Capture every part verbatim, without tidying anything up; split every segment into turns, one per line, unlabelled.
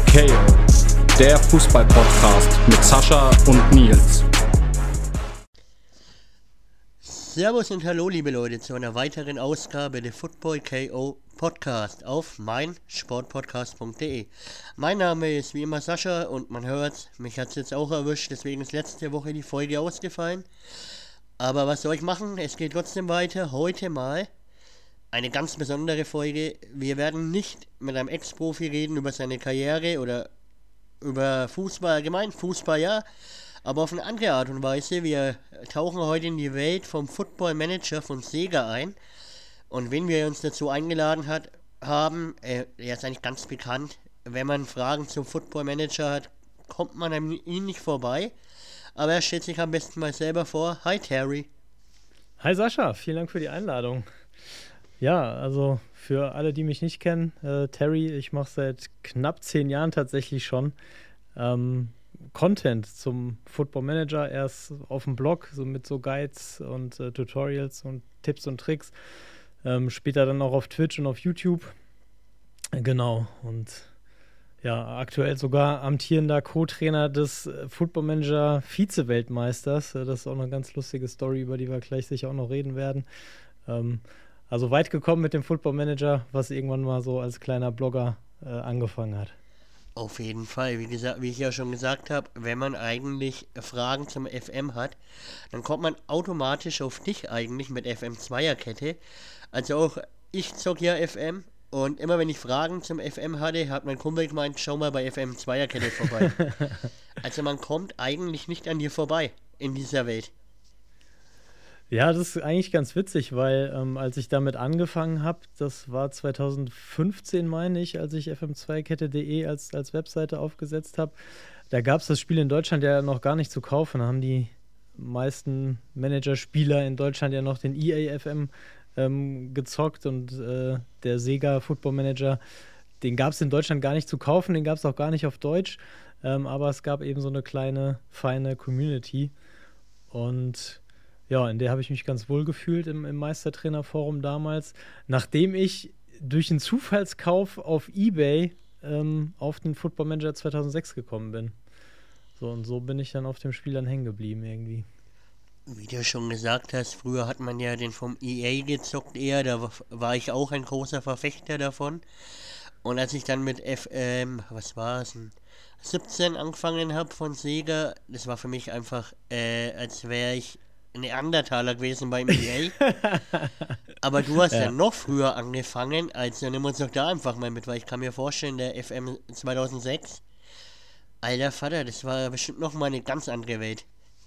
K O, der Fußball-Podcast mit Sascha und Nils.
Servus und hallo liebe Leute zu einer weiteren Ausgabe der Football K O Podcast auf mein Sportpodcast punkt de. Mein Name ist wie immer Sascha und man hört, mich hat es jetzt auch erwischt, deswegen ist letzte Woche die Folge ausgefallen. Aber was soll ich machen? Es geht trotzdem weiter. Heute mal eine ganz besondere Folge. Wir werden nicht mit einem Ex-Profi reden über seine Karriere oder über Fußball allgemein. Fußball ja, aber auf eine andere Art und Weise. Wir tauchen heute in die Welt vom Football Manager von Sega ein. Und wen wir uns dazu eingeladen hat, haben, äh, er ist eigentlich ganz bekannt. Wenn man Fragen zum Football Manager hat, kommt man an ihn nicht vorbei. Aber er stellt sich am besten mal selber vor. Hi Terry.
Hi Sascha, vielen Dank für die Einladung. Ja, also für alle, die mich nicht kennen, äh, Terry, ich mache seit knapp zehn Jahren tatsächlich schon ähm, Content zum Football Manager, erst auf dem Blog, so mit so Guides und äh, Tutorials und Tipps und Tricks, ähm, später dann auch auf Twitch und auf YouTube. Genau, und ja, aktuell sogar amtierender Co-Trainer des äh, Football Manager Vize-Weltmeisters. Äh, das ist auch eine ganz lustige Story, über die wir gleich sicher auch noch reden werden. Ähm, Also weit gekommen mit dem Football Manager, was irgendwann mal so als kleiner Blogger äh, angefangen hat.
Auf jeden Fall, wie gesagt, wie ich ja schon gesagt habe, wenn man eigentlich Fragen zum F M hat, dann kommt man automatisch auf dich eigentlich mit F M Zweierkette. Also auch ich zock ja F M und immer wenn ich Fragen zum F M hatte, hat mein Kumpel gemeint, schau mal bei F M Zweierkette vorbei. Also man kommt eigentlich nicht an dir vorbei in dieser Welt.
Ja, das ist eigentlich ganz witzig, weil ähm, als ich damit angefangen habe, das war zwanzig fünfzehn, meine ich, als ich f m zwei kette punkt de als, als Webseite aufgesetzt habe, da gab es das Spiel in Deutschland ja noch gar nicht zu kaufen. Da haben die meisten Managerspieler in Deutschland ja noch den E A F M ähm, gezockt und äh, der Sega Football Manager, den gab es in Deutschland gar nicht zu kaufen, den gab es auch gar nicht auf Deutsch, ähm, aber es gab eben so eine kleine, feine Community und ja, in der habe ich mich ganz wohl gefühlt im, im Meistertrainerforum damals, nachdem ich durch einen Zufallskauf auf eBay ähm, auf den Football Manager zweitausendsechs gekommen bin. So, und so bin ich dann auf dem Spiel dann hängen geblieben irgendwie.
Wie du schon gesagt hast, früher hat man ja den vom E A gezockt eher, da war, war ich auch ein großer Verfechter davon. Und als ich dann mit F, ähm, was war es denn, siebzehn angefangen habe von Sega, das war für mich einfach, äh, als wäre ich Neandertaler gewesen beim E A. Aber du hast ja. ja noch früher angefangen, also nimm uns doch da einfach mal mit, weil ich kann mir vorstellen, der F M zweitausendsechs, alter Vater, das war bestimmt noch mal eine ganz andere Welt.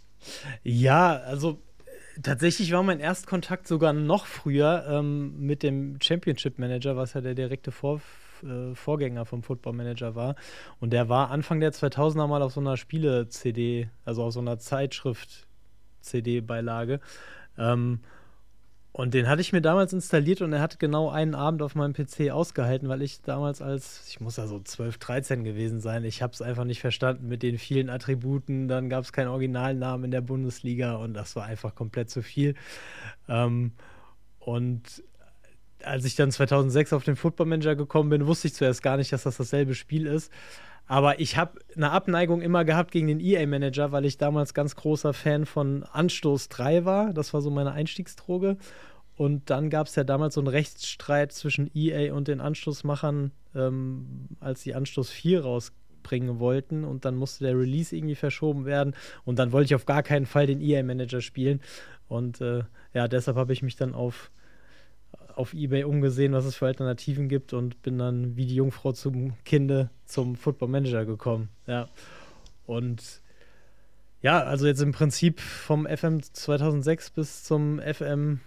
Ja, also tatsächlich war mein Erstkontakt sogar noch früher ähm, mit dem Championship Manager, was ja der direkte Vor- äh, Vorgänger vom Football Manager war. Und der war Anfang der zweitausender mal auf so einer Spiele-C D, also auf so einer Zeitschrift C D-Beilage. Ähm, und den hatte ich mir damals installiert und er hat genau einen Abend auf meinem P C ausgehalten, weil ich damals als, ich muss ja so zwölf, dreizehn gewesen sein, ich habe es einfach nicht verstanden mit den vielen Attributen, dann gab es keinen Originalnamen in der Bundesliga und das war einfach komplett zu viel. Ähm, und als ich dann zweitausendsechs auf den Football Manager gekommen bin, wusste ich zuerst gar nicht, dass das dasselbe Spiel ist. Aber ich habe eine Abneigung immer gehabt gegen den E A-Manager, weil ich damals ganz großer Fan von Anstoß drei war. Das war so meine Einstiegsdroge. Und dann gab es ja damals so einen Rechtsstreit zwischen E A und den Anstoßmachern, ähm, als die Anstoß vier rausbringen wollten. Und dann musste der Release irgendwie verschoben werden. Und dann wollte ich auf gar keinen Fall den E A-Manager spielen. Und äh, ja, deshalb habe ich mich dann auf auf eBay umgesehen, was es für Alternativen gibt und bin dann wie die Jungfrau zum Kinde zum Football Manager gekommen. Ja. Und ja, also jetzt im Prinzip vom F M zweitausendsechs bis zum F M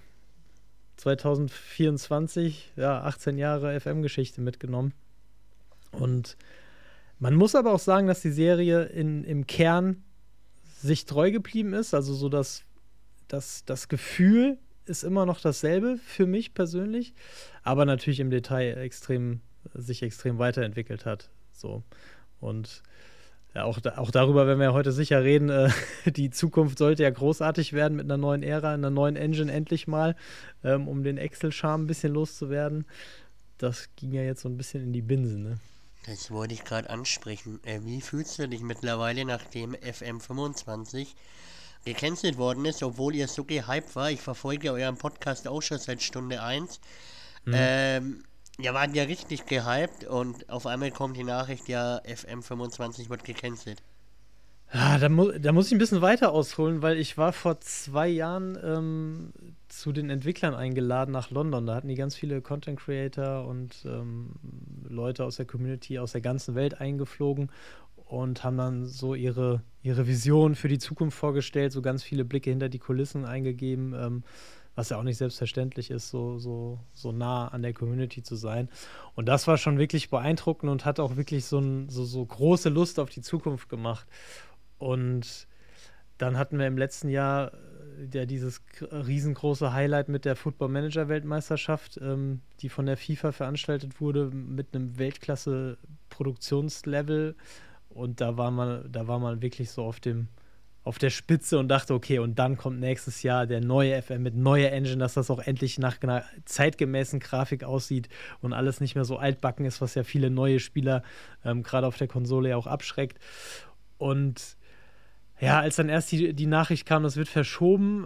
zweitausendvierundzwanzig, ja, achtzehn Jahre F M-Geschichte mitgenommen. Und man muss aber auch sagen, dass die Serie in, im Kern sich treu geblieben ist, also so dass das, das Gefühl ist immer noch dasselbe für mich persönlich, aber natürlich im Detail extrem, sich extrem weiterentwickelt hat. So. Und ja, auch, da, auch darüber werden wir ja heute sicher reden. Äh, die Zukunft sollte ja großartig werden mit einer neuen Ära, einer neuen Engine endlich mal, ähm, um den Excel-Charme ein bisschen loszuwerden. Das ging ja jetzt so ein bisschen in die Binsen, ne?
Das wollte ich gerade ansprechen. Äh, wie fühlst du dich mittlerweile, nachdem F M fünfundzwanzig gecancelt worden ist, obwohl ihr so gehypt war? Ich verfolge euren Podcast auch schon seit Stunde eins. Mhm. Ähm, ihr wart ja richtig gehypt und auf einmal kommt die Nachricht, ja, F M fünfundzwanzig wird gecancelt.
Ja, da, mu- da muss ich ein bisschen weiter ausholen, weil ich war vor zwei Jahren ähm, zu den Entwicklern eingeladen nach London. Da hatten die ganz viele Content Creator und ähm, Leute aus der Community aus der ganzen Welt eingeflogen und haben dann so ihre, ihre Vision für die Zukunft vorgestellt, so ganz viele Blicke hinter die Kulissen eingegeben, ähm, was ja auch nicht selbstverständlich ist, so, so, so nah an der Community zu sein. Und das war schon wirklich beeindruckend und hat auch wirklich so, ein, so, so große Lust auf die Zukunft gemacht. Und dann hatten wir im letzten Jahr ja dieses riesengroße Highlight mit der Football-Manager-Weltmeisterschaft, ähm, die von der FIFA veranstaltet wurde, mit einem Weltklasse-Produktionslevel. Und da war man, da war man wirklich so auf dem, auf der Spitze und dachte, okay, und dann kommt nächstes Jahr der neue F M mit neuer Engine, dass das auch endlich nach einer zeitgemäßen Grafik aussieht und alles nicht mehr so altbacken ist, was ja viele neue Spieler ähm, gerade auf der Konsole ja auch abschreckt. Und ja, als dann erst die, die Nachricht kam, das wird verschoben,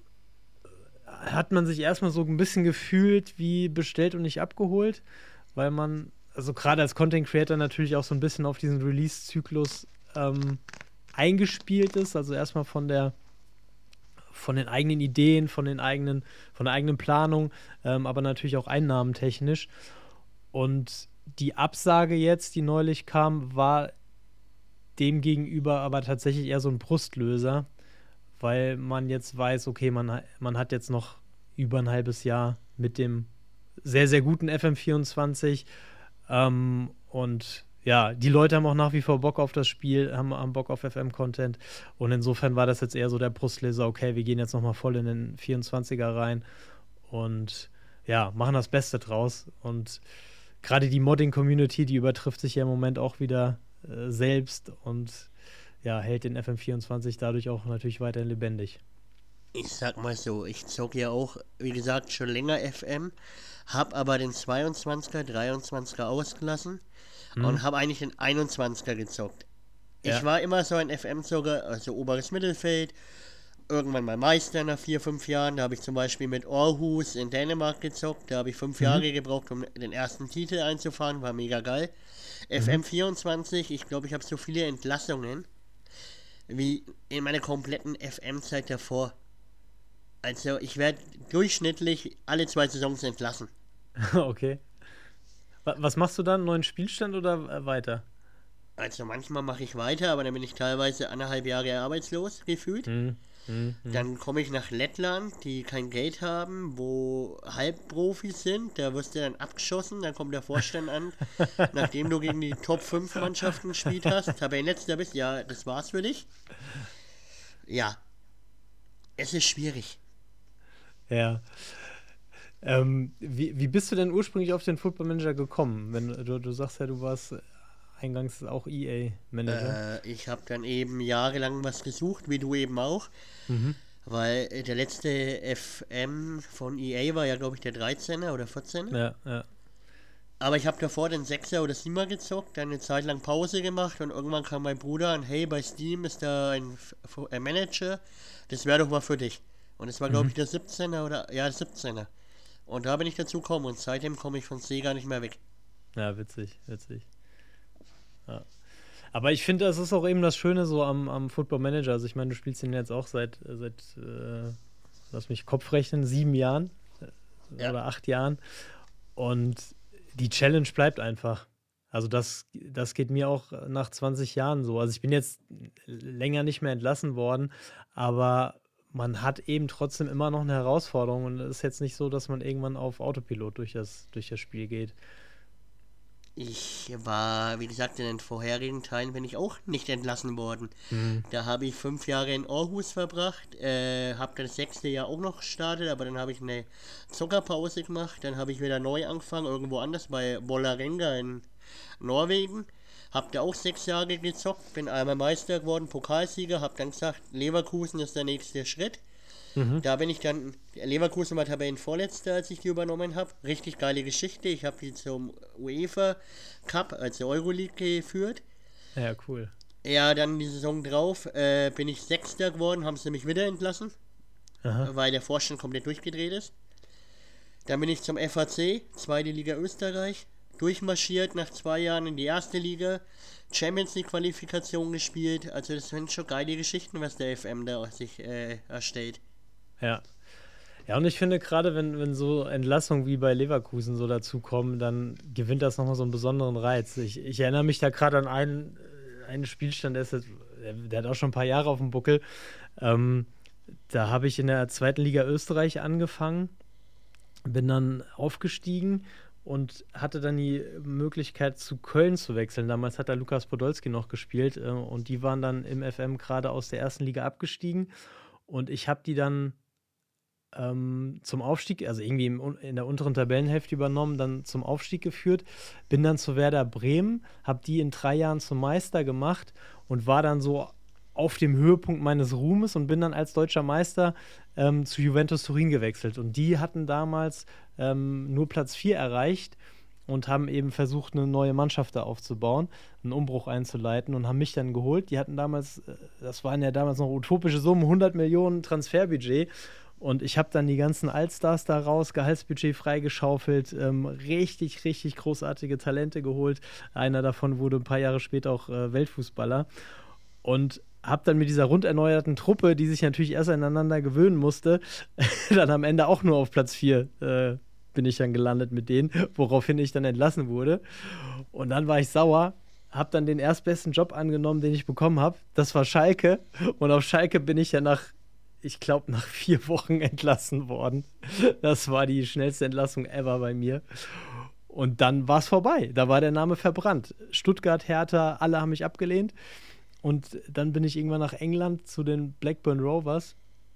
hat man sich erstmal so ein bisschen gefühlt wie bestellt und nicht abgeholt, weil man, also gerade als Content Creator natürlich auch so ein bisschen auf diesen Release-Zyklus ähm, eingespielt ist, also erstmal von der von den eigenen Ideen, von den eigenen, von der eigenen Planung, ähm, aber natürlich auch einnahmentechnisch. Und die Absage jetzt, die neulich kam, war demgegenüber aber tatsächlich eher so ein Brustlöser, weil man jetzt weiß, okay, man, man hat jetzt noch über ein halbes Jahr mit dem sehr, sehr guten F M vierundzwanzig ähm, und ja, die Leute haben auch nach wie vor Bock auf das Spiel, haben, haben Bock auf F M-Content und insofern war das jetzt eher so der Brustlöser, okay, wir gehen jetzt nochmal voll in den vierundzwanziger rein und ja, machen das Beste draus und gerade die Modding-Community, die übertrifft sich ja im Moment auch wieder selbst und ja, hält den F M vierundzwanzig dadurch auch natürlich weiterhin lebendig.
Ich sag mal so, ich zocke ja auch, wie gesagt, schon länger F M, hab aber den zweiundzwanziger, dreiundzwanziger ausgelassen hm. und habe eigentlich den einundzwanziger gezockt. Ja. Ich war immer so ein F M-Zocker, also oberes Mittelfeld, irgendwann mal Meister nach vier, fünf Jahren, da habe ich zum Beispiel mit Aarhus in Dänemark gezockt, da habe ich fünf mhm. Jahre gebraucht, um den ersten Titel einzufahren, war mega geil. Mhm. F M vierundzwanzig, ich glaube, ich habe so viele Entlassungen wie in meiner kompletten F M-Zeit davor. Also ich werde durchschnittlich alle zwei Saisons entlassen.
Okay. Was machst du dann? Neuen Spielstand oder weiter?
Also manchmal mache ich weiter, aber dann bin ich teilweise anderthalb Jahre arbeitslos gefühlt. Mhm. Mhm. Dann komme ich nach Lettland, die kein Geld haben, wo Halbprofis sind. Da wirst du dann abgeschossen, dann kommt der Vorstand an, nachdem du gegen die Top fünf Mannschaften gespielt hast, Tabellenletzter bist, ja, das war's für dich. Ja, es ist schwierig.
Ja. Ähm, wie, wie bist du denn ursprünglich auf den Football Manager gekommen? Wenn du, du sagst ja, du warst eingangs auch E A-Manager.
Äh, ich habe dann eben jahrelang was gesucht, wie du eben auch. Mhm. Weil der letzte F M von E A war ja, glaube ich, der dreizehner oder vierzehner.
Ja, ja.
Aber ich habe davor den sechser oder siebener gezockt, dann eine Zeit lang Pause gemacht und irgendwann kam mein Bruder an, hey, bei Steam ist da ein, ein Manager, das wäre doch mal für dich. Und es war, glaube mhm. ich, der siebzehner oder, ja, siebzehner. Und da bin ich dazu gekommen und seitdem komme ich von Sega nicht mehr weg.
Ja, witzig, witzig. Ja. Aber ich finde, das ist auch eben das Schöne so am, am Football Manager. Also ich meine, du spielst den jetzt auch seit, seit äh, lass mich Kopf rechnen, sieben Jahren äh, ja. oder acht Jahren. Und die Challenge bleibt einfach. Also das, das geht mir auch nach zwanzig Jahren so. Also ich bin jetzt länger nicht mehr entlassen worden, aber man hat eben trotzdem immer noch eine Herausforderung und es ist jetzt nicht so, dass man irgendwann auf Autopilot durch das, durch das Spiel geht.
Ich war, wie gesagt, in den vorherigen Teilen bin ich auch nicht entlassen worden. Mhm. Da habe ich fünf Jahre in Aarhus verbracht, äh, habe das sechste Jahr auch noch gestartet, aber dann habe ich eine Zuckerpause gemacht, dann habe ich wieder neu angefangen, irgendwo anders bei Vålerenga in Norwegen. Hab da auch sechs Jahre gezockt, bin einmal Meister geworden, Pokalsieger, hab dann gesagt, Leverkusen ist der nächste Schritt. Mhm. Da bin ich dann, Leverkusen war Tabellenvorletzter, als ich die übernommen habe. Richtig geile Geschichte. Ich habe die zum UEFA Cup, also Euroleague, geführt.
Ja, cool.
Ja, dann die Saison drauf äh, bin ich Sechster geworden, haben sie mich wieder entlassen,
Aha.
weil der Vorstand komplett durchgedreht ist. Dann bin ich zum F A C, zweite Liga Österreich, durchmarschiert nach zwei Jahren in die erste Liga, Champions League Qualifikation gespielt. Also das sind schon geile Geschichten, was der F M da sich äh, erstellt.
Ja. Ja, und ich finde gerade, wenn, wenn so Entlassungen wie bei Leverkusen so dazukommen, dann gewinnt das nochmal so einen besonderen Reiz. Ich, ich erinnere mich da gerade an einen, einen Spielstand, der, ist jetzt, der, der hat auch schon ein paar Jahre auf dem Buckel. Ähm, da habe ich in der zweiten Liga Österreich angefangen, bin dann aufgestiegen und hatte dann die Möglichkeit, zu Köln zu wechseln. Damals hat da Lukas Podolski noch gespielt äh, und die waren dann im F M gerade aus der ersten Liga abgestiegen und ich habe die dann ähm, zum Aufstieg, also irgendwie im, in der unteren Tabellenhälfte übernommen, dann zum Aufstieg geführt, bin dann zu Werder Bremen, habe die in drei Jahren zum Meister gemacht und war dann so auf dem Höhepunkt meines Ruhmes und bin dann als deutscher Meister ähm, zu Juventus Turin gewechselt. Und die hatten damals ähm, nur Platz vier erreicht und haben eben versucht, eine neue Mannschaft da aufzubauen, einen Umbruch einzuleiten und haben mich dann geholt. Die hatten damals, das waren ja damals noch utopische Summen, hundert Millionen Transferbudget. Und ich habe dann die ganzen Allstars da raus, Gehaltsbudget freigeschaufelt, ähm, richtig, richtig großartige Talente geholt. Einer davon wurde ein paar Jahre später auch äh, Weltfußballer. Und habe dann mit dieser rund erneuerten Truppe, die sich natürlich erst aneinander gewöhnen musste, dann am Ende auch nur auf Platz vier äh, bin ich dann gelandet mit denen, woraufhin ich dann entlassen wurde. Und dann war ich sauer, habe dann den erstbesten Job angenommen, den ich bekommen habe. Das war Schalke. Und auf Schalke bin ich ja nach, ich glaube, nach vier Wochen entlassen worden. Das war die schnellste Entlassung ever bei mir. Und dann war es vorbei. Da war der Name verbrannt. Stuttgart, Hertha, alle haben mich abgelehnt. Und dann bin ich irgendwann nach England zu den Blackburn Rovers.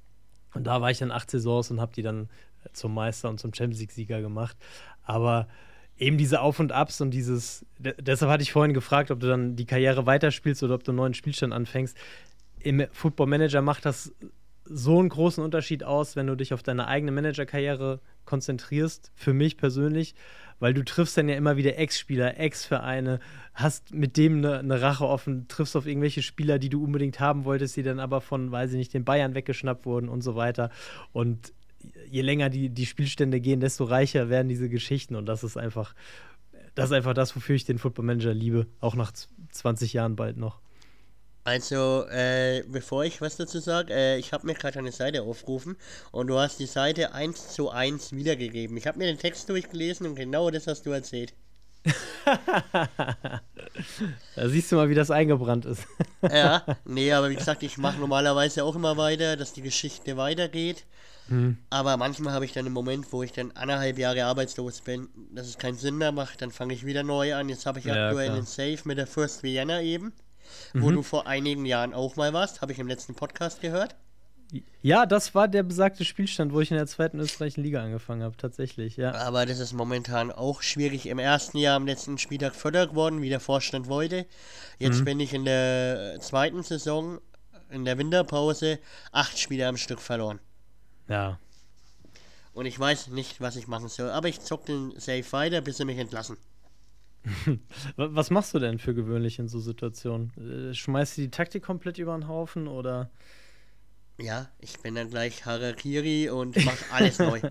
Und da war ich dann acht Saisons und habe die dann zum Meister und zum Champions League-Sieger gemacht. Aber eben diese Auf und Abs und dieses, d- deshalb hatte ich vorhin gefragt, ob du dann die Karriere weiterspielst oder ob du einen neuen Spielstand anfängst. Im Football Manager macht das so einen großen Unterschied aus, wenn du dich auf deine eigene Managerkarriere konzentrierst, für mich persönlich, weil du triffst dann ja immer wieder Ex-Spieler, Ex-Vereine, hast mit dem eine, eine Rache offen, triffst auf irgendwelche Spieler, die du unbedingt haben wolltest, die dann aber von, weiß ich nicht, den Bayern weggeschnappt wurden und so weiter. Und je länger die, die Spielstände gehen, desto reicher werden diese Geschichten und das ist einfach, das ist einfach das, wofür ich den Football Manager liebe, auch nach zwanzig Jahren bald noch.
Also, äh, bevor ich was dazu sage, äh, ich habe mir gerade eine Seite aufgerufen und du hast die Seite eins zu eins wiedergegeben. Ich habe mir den Text durchgelesen und genau das hast du erzählt.
Da siehst du mal, wie das eingebrannt ist.
Ja, nee, aber wie gesagt, ich mache normalerweise auch immer weiter, dass die Geschichte weitergeht.
Hm.
Aber manchmal habe ich dann einen Moment, wo ich dann anderthalb Jahre arbeitslos bin, dass es keinen Sinn mehr macht, dann fange ich wieder neu an. Jetzt habe ich
Ja,
aktuell
klar.
einen Safe mit der First Vienna eben, wo
Mhm.
du vor einigen Jahren auch mal warst, habe ich im letzten Podcast gehört.
Ja, das war der besagte Spielstand, wo ich in der zweiten österreichischen Liga angefangen habe, tatsächlich, ja.
Aber das ist momentan auch schwierig. Im ersten Jahr am letzten Spieltag Vierter geworden, wie der Vorstand wollte. Jetzt
Mhm.
bin ich in der zweiten Saison, in der Winterpause, acht Spiele am Stück verloren.
Ja.
Und ich weiß nicht, was ich machen soll. Aber ich zock den Safe weiter, bis sie mich entlassen.
Wa- Was machst du denn für gewöhnlich in so Situationen? Äh, Schmeißt du die Taktik komplett über den Haufen oder?
Ja, ich bin dann gleich Harakiri und mach alles neu.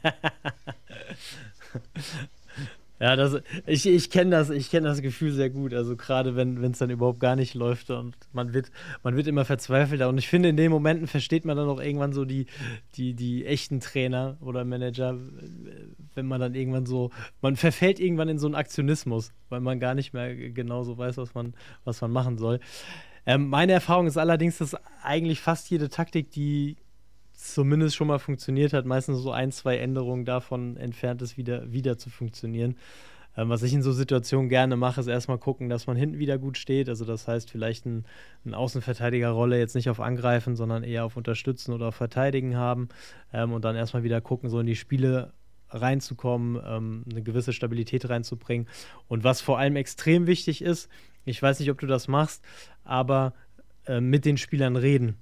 Ja, das, ich, ich kenne das, ich kenn das Gefühl sehr gut. Also gerade wenn es dann überhaupt gar nicht läuft und man wird, man wird immer verzweifelter. Und ich finde, in den Momenten versteht man dann auch irgendwann so die, die, die echten Trainer oder Manager, wenn man dann irgendwann so, man verfällt irgendwann in so einen Aktionismus, weil man gar nicht mehr genau so weiß, was man, was man machen soll. Ähm, meine Erfahrung ist allerdings, dass eigentlich fast jede Taktik, die zumindest schon mal funktioniert hat, meistens so ein, zwei Änderungen davon entfernt ist, wieder, wieder zu funktionieren. Ähm, was ich in so Situationen gerne mache, ist erstmal gucken, dass man hinten wieder gut steht. Also das heißt, vielleicht ein, eine Außenverteidigerrolle jetzt nicht auf Angreifen, sondern eher auf Unterstützen oder auf Verteidigen haben. Ähm, und dann erstmal wieder gucken, so in die Spiele reinzukommen, ähm, eine gewisse Stabilität reinzubringen. Und was vor allem extrem wichtig ist, ich weiß nicht, ob du das machst, aber äh, mit den Spielern reden.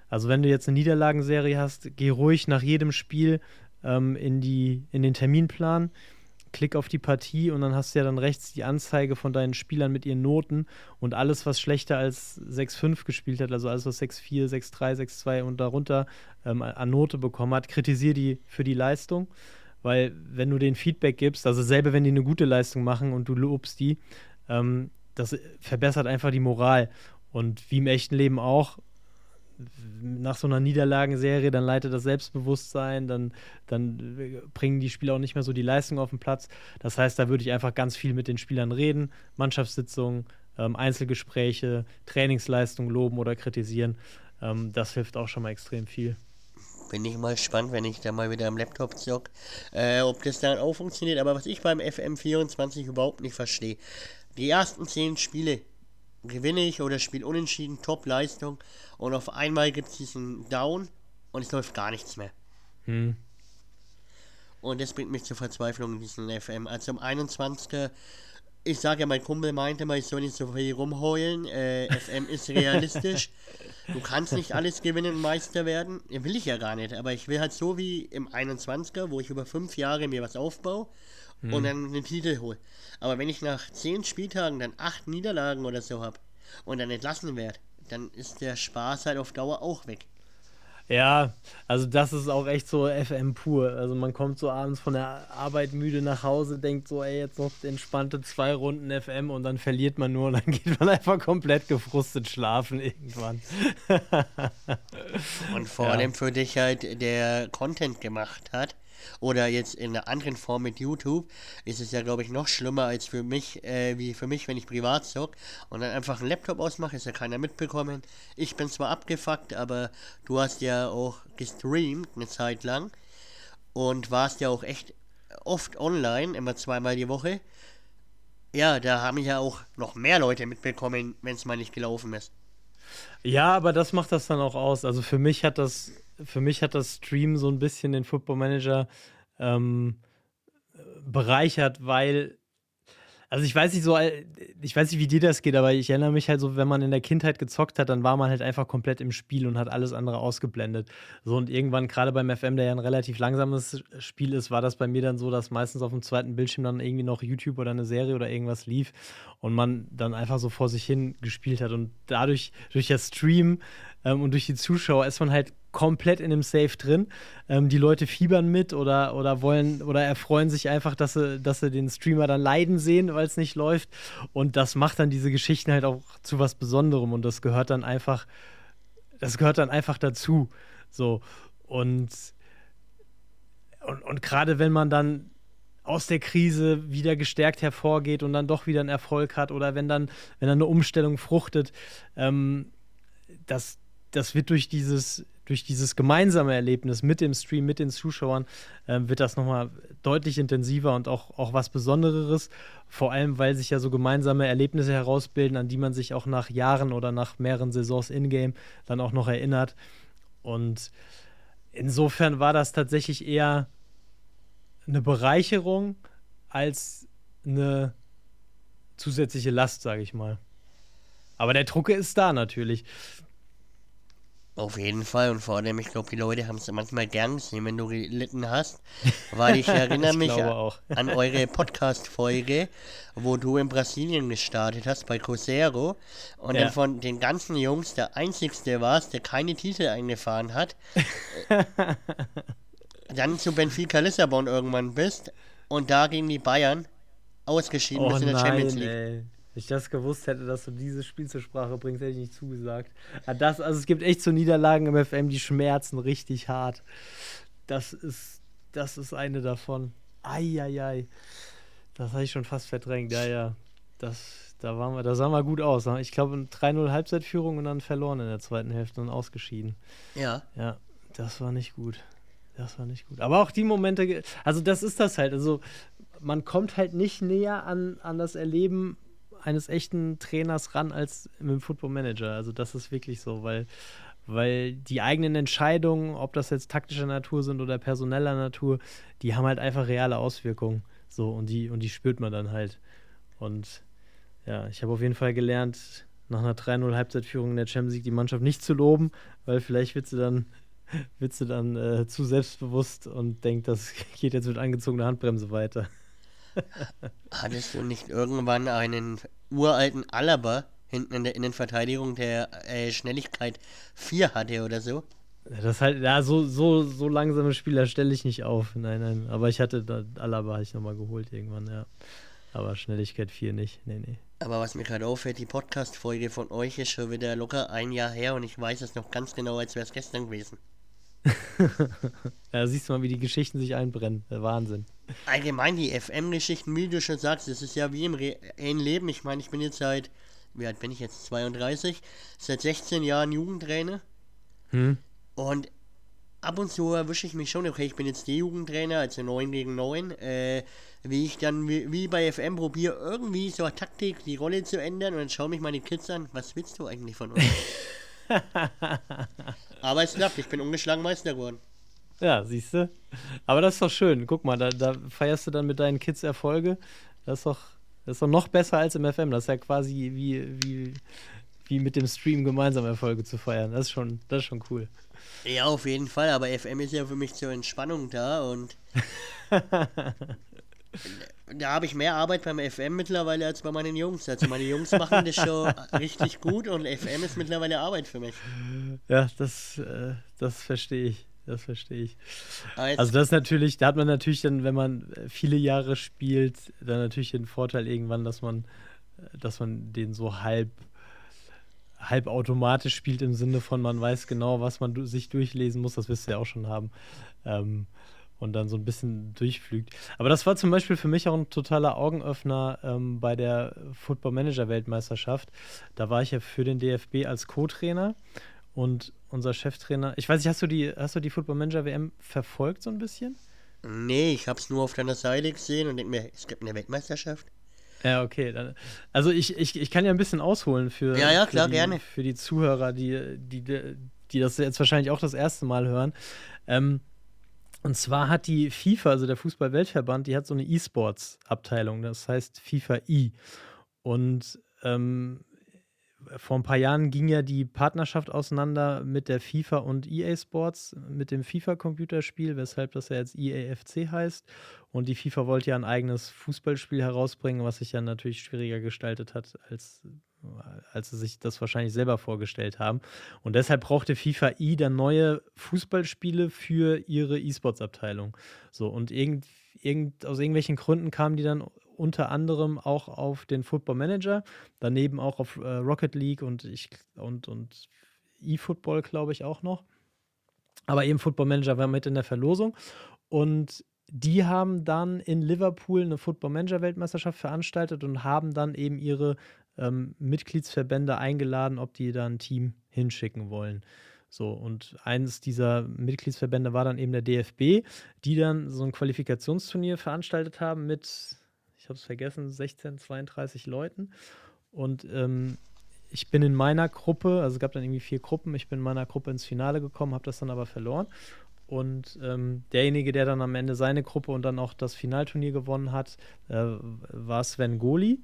Also wenn du jetzt eine Niederlagenserie hast, geh ruhig nach jedem Spiel ähm, in, die, in den Terminplan, klick auf die Partie und dann hast du ja dann rechts die Anzeige von deinen Spielern mit ihren Noten und alles, was schlechter als sechs fünf gespielt hat, also alles, was sechs vier, sechs drei, sechs zwei und darunter ähm, an Note bekommen hat, kritisier die für die Leistung, weil wenn du den Feedback gibst, also selber wenn die eine gute Leistung machen und du lobst die, ähm, das verbessert einfach die Moral und wie im echten Leben auch, nach so einer Niederlagenserie, dann leitet das Selbstbewusstsein, dann, dann bringen die Spieler auch nicht mehr so die Leistung auf den Platz. Das heißt, da würde ich einfach ganz viel mit den Spielern reden, Mannschaftssitzungen, ähm, Einzelgespräche, Trainingsleistung loben oder kritisieren. Ähm, das hilft auch schon mal extrem viel.
Bin ich mal gespannt, wenn ich da mal wieder am Laptop zock, äh, ob das dann auch funktioniert. Aber was ich beim F M vierundzwanzig überhaupt nicht verstehe, die ersten zehn Spiele gewinne ich oder spiele unentschieden, Top-Leistung und auf einmal gibt es diesen Down und es läuft gar nichts mehr.
Hm.
Und das bringt mich zur Verzweiflung in diesen F M. Also um einundzwanzig. Ich sage ja, mein Kumpel meinte mal, ich soll nicht so viel rumheulen. Äh, F M ist realistisch. Du kannst nicht alles gewinnen und Meister werden. Ja, will ich ja gar nicht. Aber ich will halt so wie im einundzwanziger, wo ich über fünf Jahre mir was aufbaue hm. und dann einen Titel hole. Aber wenn ich nach zehn Spieltagen dann acht Niederlagen oder so habe und dann entlassen werde, dann ist der Spaß halt auf Dauer auch weg.
Ja, also das ist auch echt so F M pur. Also man kommt so abends von der Arbeit müde nach Hause, denkt so, ey, jetzt noch entspannte zwei Runden F M und dann verliert man nur und dann geht man einfach komplett gefrustet schlafen irgendwann.
Und vor allem ja. für dich halt, der Content gemacht hat, oder jetzt in einer anderen Form mit YouTube, ist es ja, glaube ich, noch schlimmer als für mich, äh, wie für mich, wenn ich privat zock und dann einfach einen Laptop ausmache, ist ja keiner mitbekommen. Ich bin zwar abgefuckt, aber du hast ja auch gestreamt eine Zeit lang und warst ja auch echt oft online, immer zweimal die Woche. Ja, da haben ja auch noch mehr Leute mitbekommen, wenn es mal nicht gelaufen ist.
Ja, aber das macht das dann auch aus. Also für mich hat das Für mich hat das Stream so ein bisschen den Football Manager ähm, bereichert, weil, also ich weiß nicht so, ich weiß nicht, wie dir das geht, aber ich erinnere mich halt so, wenn man in der Kindheit gezockt hat, dann war man halt einfach komplett im Spiel und hat alles andere ausgeblendet. So und irgendwann, gerade beim F M, der ja ein relativ langsames Spiel ist, war das bei mir dann so, dass meistens auf dem zweiten Bildschirm dann irgendwie noch YouTube oder eine Serie oder irgendwas lief und man dann einfach so vor sich hin gespielt hat und dadurch, durch das Stream ähm, und durch die Zuschauer ist man halt komplett in dem Safe drin. Ähm, die Leute fiebern mit oder, oder wollen oder erfreuen sich einfach, dass sie, dass sie den Streamer dann leiden sehen, weil es nicht läuft. Und das macht dann diese Geschichten halt auch zu was Besonderem und das gehört dann einfach, das gehört dann einfach dazu. So. Und, und, und gerade wenn man dann aus der Krise wieder gestärkt hervorgeht und dann doch wieder einen Erfolg hat oder wenn dann, wenn dann eine Umstellung fruchtet, ähm, das, das wird durch dieses durch dieses gemeinsame Erlebnis mit dem Stream, mit den Zuschauern, äh, wird das nochmal deutlich intensiver und auch, auch was Besonderes. Vor allem, weil sich ja so gemeinsame Erlebnisse herausbilden, an die man sich auch nach Jahren oder nach mehreren Saisons in-game dann auch noch erinnert. Und insofern war das tatsächlich eher eine Bereicherung als eine zusätzliche Last, sage ich mal. Aber der Druck ist da natürlich.
Auf jeden Fall und vor allem, ich glaube, die Leute haben es manchmal gern gesehen, wenn du gelitten hast, weil ich erinnere ich mich a- an eure Podcast-Folge, wo du in Brasilien gestartet hast, bei Cruzeiro und ja. dann von den ganzen Jungs der Einzigste warst, der keine Titel eingefahren hat, dann zu Benfica Lissabon irgendwann bist und da gegen die Bayern ausgeschieden
oh
bist in der
nein,
Champions League.
Ey. Wenn ich das gewusst hätte, dass du dieses Spiel zur Sprache bringst, hätte ich nicht zugesagt. Das, also es gibt echt so Niederlagen im F M, die schmerzen richtig hart. Das ist, das ist eine davon. Eieiei. Das habe ich schon fast verdrängt. Ja, ja. Das, da, waren wir, da sahen wir gut aus. Ich glaube, drei null Halbzeitführung und dann verloren in der zweiten Hälfte und ausgeschieden.
Ja.
Ja, das war nicht gut. Das war nicht gut. Aber auch die Momente, also das ist das halt. Also man kommt halt nicht näher an, an das Erleben eines echten Trainers ran als mit dem Football Manager. Also das ist wirklich so, weil, weil die eigenen Entscheidungen, ob das jetzt taktischer Natur sind oder personeller Natur, die haben halt einfach reale Auswirkungen. So, und die, und die spürt man dann halt. Und ja, ich habe auf jeden Fall gelernt, nach einer drei null Halbzeitführung in der Champions League die Mannschaft nicht zu loben, weil vielleicht wird sie dann, wird sie dann äh, zu selbstbewusst und denkt, das geht jetzt mit angezogener Handbremse weiter.
Hattest du nicht irgendwann einen uralten Alaba hinten in der Innenverteidigung, der äh, Schnelligkeit vier hatte oder so?
Das halt, ja, so, so, so langsame Spieler stelle ich nicht auf. Nein, nein. Aber ich hatte, da, Alaba habe ich nochmal geholt irgendwann, ja. Aber Schnelligkeit vier nicht, nee, nee.
Aber was mir gerade auffällt, die Podcast-Folge von euch ist schon wieder locker ein Jahr her und ich weiß es noch ganz genau, als wäre es gestern gewesen.
Ja, siehst du mal, wie die Geschichten sich einbrennen. Der Wahnsinn.
Allgemein die F M-Geschichten, wie du schon sagst, das ist ja wie im reellen Leben. Ich meine, ich bin jetzt seit, wie alt bin ich jetzt, zweiunddreißig, seit sechzehn Jahren Jugendtrainer.
Hm?
Und ab und zu erwische ich mich schon, okay, ich bin jetzt der Jugendtrainer, also neun gegen neun, äh, wie ich dann, wie, wie bei F M probiere, irgendwie so eine Taktik, die Rolle zu ändern und dann schauen mich meine Kids an, was willst du eigentlich von uns? Aber es klappt, ich bin ungeschlagen Meister geworden.
Ja, siehst du. Aber das ist doch schön. Guck mal, da, da feierst du dann mit deinen Kids Erfolge. Das ist doch, das ist doch noch besser als im F M. Das ist ja quasi wie, wie, wie mit dem Stream gemeinsam Erfolge zu feiern. Das ist schon, das ist schon cool.
Ja, auf jeden Fall, aber F M ist ja für mich zur Entspannung da und da habe ich mehr Arbeit beim F M mittlerweile als bei meinen Jungs. Also meine Jungs machen das schon richtig gut und F M ist mittlerweile Arbeit für mich.
Ja, das, äh, das verstehe ich. Das verstehe ich.
Also,
also das ist natürlich, da hat man natürlich dann, wenn man viele Jahre spielt, dann natürlich den Vorteil irgendwann, dass man, dass man den so halb halb automatisch spielt im Sinne von, man weiß genau, was man du- sich durchlesen muss, das wirst du ja auch schon haben. Ähm, und dann so ein bisschen durchflügt. Aber das war zum Beispiel für mich auch ein totaler Augenöffner ähm, bei der Football-Manager-Weltmeisterschaft. Da war ich ja für den D F B als Co-Trainer und unser Cheftrainer, ich weiß nicht, hast du die, hast du die Football-Manager-W M verfolgt so ein bisschen?
nee, ich habe es nur auf deiner Seite gesehen und denke mir, es gibt eine Weltmeisterschaft.
Ja, okay. Dann, also ich, ich, ich kann ja ein bisschen ausholen für,
Ja, ja,
für,
klar,
die,
gerne.
für die Zuhörer, die, die, die das jetzt wahrscheinlich auch das erste Mal hören. Ähm, und zwar hat die FIFA, also der Fußball-Weltverband, die hat so eine E-Sports-Abteilung, das heißt FIFA E. Und ähm, vor ein paar Jahren ging ja die Partnerschaft auseinander mit der FIFA und E A Sports, mit dem FIFA-Computerspiel, weshalb das ja jetzt E A F C heißt. Und die FIFA wollte ja ein eigenes Fußballspiel herausbringen, was sich ja natürlich schwieriger gestaltet hat, als, als sie sich das wahrscheinlich selber vorgestellt haben. Und deshalb brauchte FIFA E dann neue Fußballspiele für ihre E-Sports-Abteilung. So, und irgend, irgend, aus irgendwelchen Gründen kamen die dann unter anderem auch auf den Football Manager, daneben auch auf äh, Rocket League und, ich, und, und eFootball, glaube ich, auch noch. Aber eben Football Manager war mit in der Verlosung. Und die haben dann in Liverpool eine Football Manager Weltmeisterschaft veranstaltet und haben dann eben ihre ähm, Mitgliedsverbände eingeladen, ob die da ein Team hinschicken wollen. So, und eines dieser Mitgliedsverbände war dann eben der D F B, die dann so ein Qualifikationsturnier veranstaltet haben mit, ich habe es vergessen, sechzehn, zweiunddreißig Leuten. Und ähm, ich bin in meiner Gruppe, also es gab dann irgendwie vier Gruppen, ich bin in meiner Gruppe ins Finale gekommen, habe das dann aber verloren. Und ähm, derjenige, der dann am Ende seine Gruppe und dann auch das Finalturnier gewonnen hat, äh, war Sven Goli.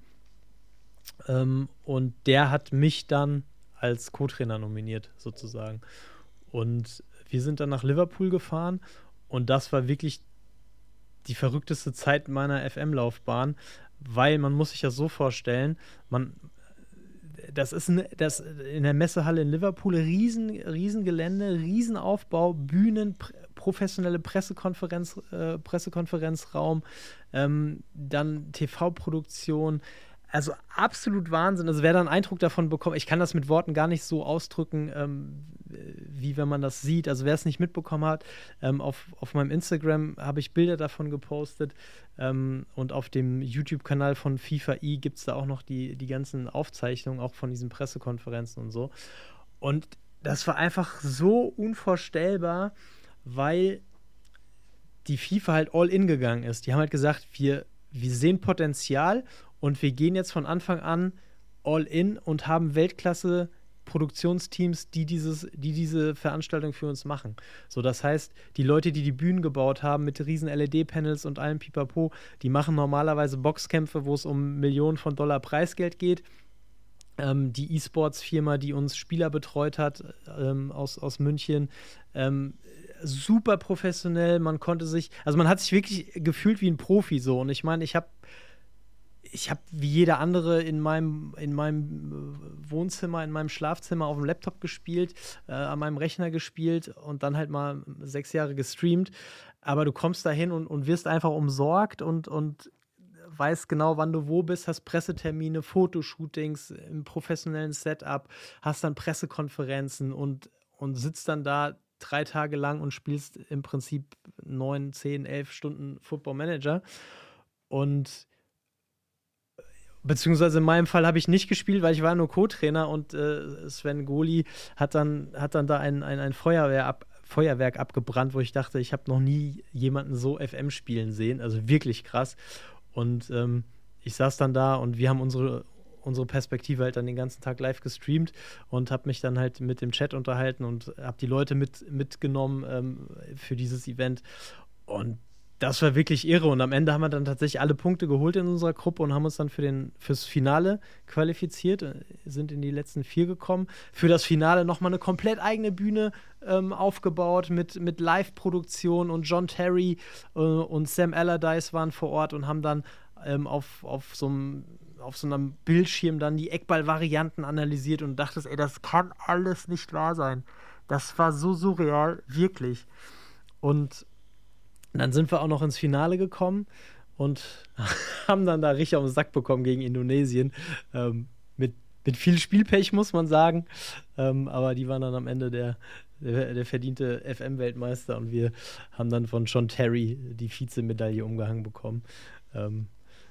Ähm, und der hat mich dann als Co-Trainer nominiert, sozusagen. Und wir sind dann nach Liverpool gefahren und das war wirklich die verrückteste Zeit meiner F M-Laufbahn, weil man muss sich das so vorstellen, man das ist ein, das in der Messehalle in Liverpool, riesen, riesen Gelände, riesen Aufbau, Bühnen, pr- professionelle Pressekonferenz, äh, Pressekonferenzraum, ähm, dann T V-Produktion, also absolut Wahnsinn. Also wer da einen Eindruck davon bekommt, ich kann das mit Worten gar nicht so ausdrücken, ähm, wie wenn man das sieht. Also wer es nicht mitbekommen hat, ähm, auf, auf meinem Instagram habe ich Bilder davon gepostet ähm, und auf dem YouTube-Kanal von FIFA E gibt es da auch noch die, die ganzen Aufzeichnungen, auch von diesen Pressekonferenzen und so. Und das war einfach so unvorstellbar, weil die FIFA halt all in gegangen ist. Die haben halt gesagt, wir, wir sehen Potenzial und wir gehen jetzt von Anfang an all in und haben Weltklasse Produktionsteams, die, dieses, die diese Veranstaltung für uns machen. So, das heißt, die Leute, die die Bühnen gebaut haben mit riesen L E D-Panels und allem Pipapo, die machen normalerweise Boxkämpfe, wo es um Millionen von Dollar Preisgeld geht. ähm, die E-Sports-Firma, die uns Spieler betreut hat ähm, aus, aus München. Ähm, super professionell, man konnte sich, also man hat sich wirklich gefühlt wie ein Profi so. Und ich meine, ich habe ich habe wie jeder andere in meinem, in meinem Wohnzimmer, in meinem Schlafzimmer auf dem Laptop gespielt, äh, an meinem Rechner gespielt und dann halt mal sechs Jahre gestreamt. Aber du kommst da hin und, und wirst einfach umsorgt und, und weißt genau, wann du wo bist, hast Pressetermine, Fotoshootings im professionellen Setup, hast dann Pressekonferenzen und, und sitzt dann da drei Tage lang und spielst im Prinzip neun, zehn, elf Stunden Football Manager. Und beziehungsweise in meinem Fall habe ich nicht gespielt, weil ich war nur Co-Trainer und äh, Sven Goli hat dann, hat dann da ein, ein, ein Feuerwehr ab, Feuerwerk abgebrannt, wo ich dachte, ich habe noch nie jemanden so F M spielen sehen. Also wirklich krass. Und ähm, ich saß dann da und wir haben unsere, unsere Perspektive halt dann den ganzen Tag live gestreamt und habe mich dann halt mit dem Chat unterhalten und habe die Leute mit, mitgenommen ähm, für dieses Event. Und das war wirklich irre. Und am Ende haben wir dann tatsächlich alle Punkte geholt in unserer Gruppe und haben uns dann für den, fürs Finale qualifiziert, sind in die letzten vier gekommen. Für das Finale nochmal eine komplett eigene Bühne ähm, aufgebaut mit, mit Live-Produktion und John Terry äh, und Sam Allardyce waren vor Ort und haben dann ähm, auf, auf so einem auf so einem Bildschirm dann die Eckball-Varianten analysiert und dachtest, ey, das kann alles nicht wahr sein. Das war so surreal, wirklich. Und dann sind wir auch noch ins Finale gekommen und haben dann da richtig auf den Sack bekommen gegen Indonesien. Ähm, mit, mit viel Spielpech, muss man sagen. Ähm, aber die waren dann am Ende der, der, der verdiente F M-Weltmeister und wir haben dann von John Terry die Vize-Medaille umgehangen bekommen. Ähm,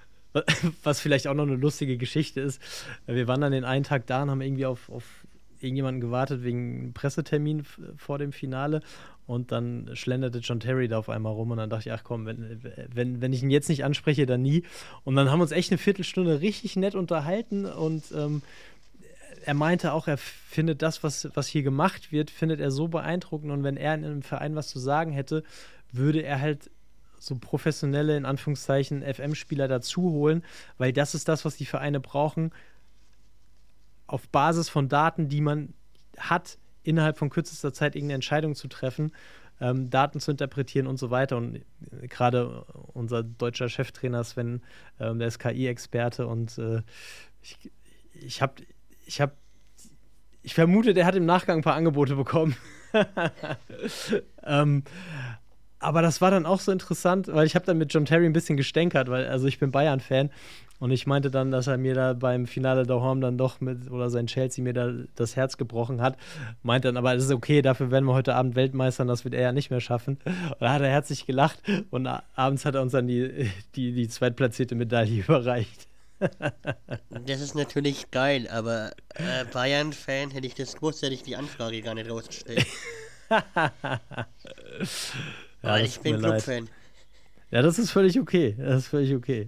was vielleicht auch noch eine lustige Geschichte ist. Wir waren dann den einen Tag da und haben irgendwie auf, auf irgendjemanden gewartet wegen einem Pressetermin vor dem Finale. Und dann schlenderte John Terry da auf einmal rum und dann dachte ich, ach komm, wenn, wenn, wenn ich ihn jetzt nicht anspreche, dann nie. Und dann haben wir uns echt eine Viertelstunde richtig nett unterhalten und ähm, er meinte auch, er findet das, was, was hier gemacht wird, findet er so beeindruckend und wenn er in einem Verein was zu sagen hätte, würde er halt so professionelle, in Anführungszeichen, F M-Spieler dazu holen, weil das ist das, was die Vereine brauchen, auf Basis von Daten, die man hat, innerhalb von kürzester Zeit irgendeine Entscheidung zu treffen, ähm, Daten zu interpretieren und so weiter. Und äh, gerade unser deutscher Cheftrainer Sven, ähm, der ist K I-Experte und äh, ich, ich habe, ich habe, ich vermute, der hat im Nachgang ein paar Angebote bekommen. ähm, aber das war dann auch so interessant, weil ich habe dann mit John Terry ein bisschen gestänkert, weil also ich bin Bayern-Fan und ich meinte dann, dass er mir da beim Finale daheim dann doch mit, oder sein Chelsea mir da das Herz gebrochen hat. Meinte dann, aber es ist okay, dafür werden wir heute Abend Weltmeister und das wird er ja nicht mehr schaffen. Und da hat er herzlich gelacht und abends hat er uns dann die, die, die zweitplatzierte Medaille überreicht.
Das ist natürlich geil, aber äh, Bayern-Fan, hätte ich das gewusst, hätte ich die Anfrage gar nicht rausgestellt.
Ja,
Weil ich bin Club-Fan.
Ja, das ist völlig okay. Das ist völlig okay.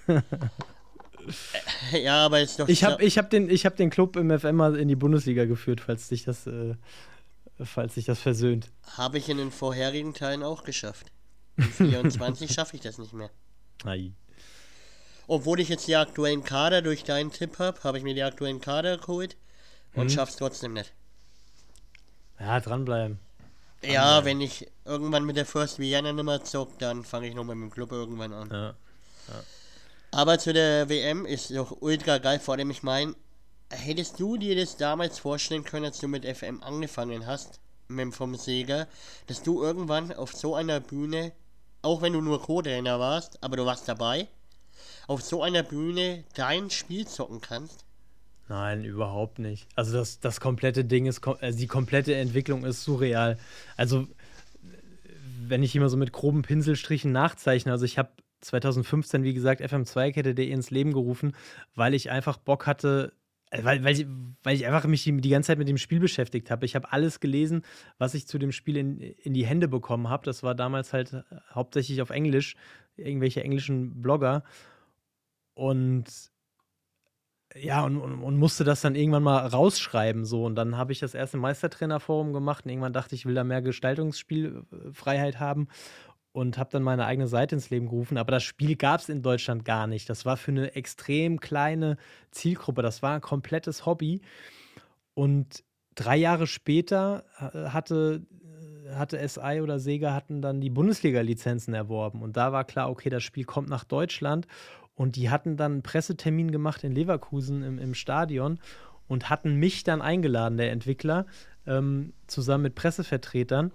Ja, aber ist doch
Ich habe ich hab den, ich hab den Club im F M mal in die Bundesliga geführt, falls dich das, äh, falls dich das versöhnt.
Habe ich in den vorherigen Teilen auch geschafft. In vierundzwanzig schaffe ich das nicht mehr.
Ei.
Obwohl ich jetzt die aktuellen Kader durch deinen Tipp habe, habe ich mir die aktuellen Kader geholt und
Mhm.
schaff's trotzdem nicht.
Ja, dranbleiben.
Ja, wenn ich irgendwann mit der First Vienna nicht mehr zock, dann fange ich noch mit dem Club irgendwann an.
Ja.
Aber zu der W M ist doch ultra geil, vor allem ich meine, hättest du dir das damals vorstellen können, als du mit F M angefangen hast, mit dem vom Sieger, dass du irgendwann auf so einer Bühne, auch wenn du nur Co-Trainer warst, aber du warst dabei, auf so einer Bühne dein Spiel zocken kannst?
Nein, überhaupt nicht. Also das, das komplette Ding ist, also die komplette Entwicklung ist surreal. Also wenn ich immer so mit groben Pinselstrichen nachzeichne, also ich habe zwanzig fünfzehn, wie gesagt, F M zwei Kette punkt de ins Leben gerufen, weil ich einfach Bock hatte, weil, weil, ich, weil ich einfach mich die, die ganze Zeit mit dem Spiel beschäftigt habe. Ich habe alles gelesen, was ich zu dem Spiel in, in die Hände bekommen habe. Das war damals halt hauptsächlich auf Englisch, irgendwelche englischen Blogger. Und ja, und, und, und musste das dann irgendwann mal rausschreiben. So. Und dann habe ich das erste Meistertrainerforum gemacht und irgendwann dachte ich, ich will da mehr Gestaltungsspielfreiheit haben. und habe dann meine eigene Seite ins Leben gerufen. Aber das Spiel gab es in Deutschland gar nicht. Das war für eine extrem kleine Zielgruppe. Das war ein komplettes Hobby. Und drei Jahre später äh, hatte, äh, hatte S I oder Sega hatten dann die Bundesliga-Lizenzen erworben. Und da war klar, okay, das Spiel kommt nach Deutschland. Und die hatten dann einen Pressetermin gemacht in Leverkusen im, im Stadion und hatten mich dann eingeladen, der Entwickler, ähm, zusammen mit Pressevertretern.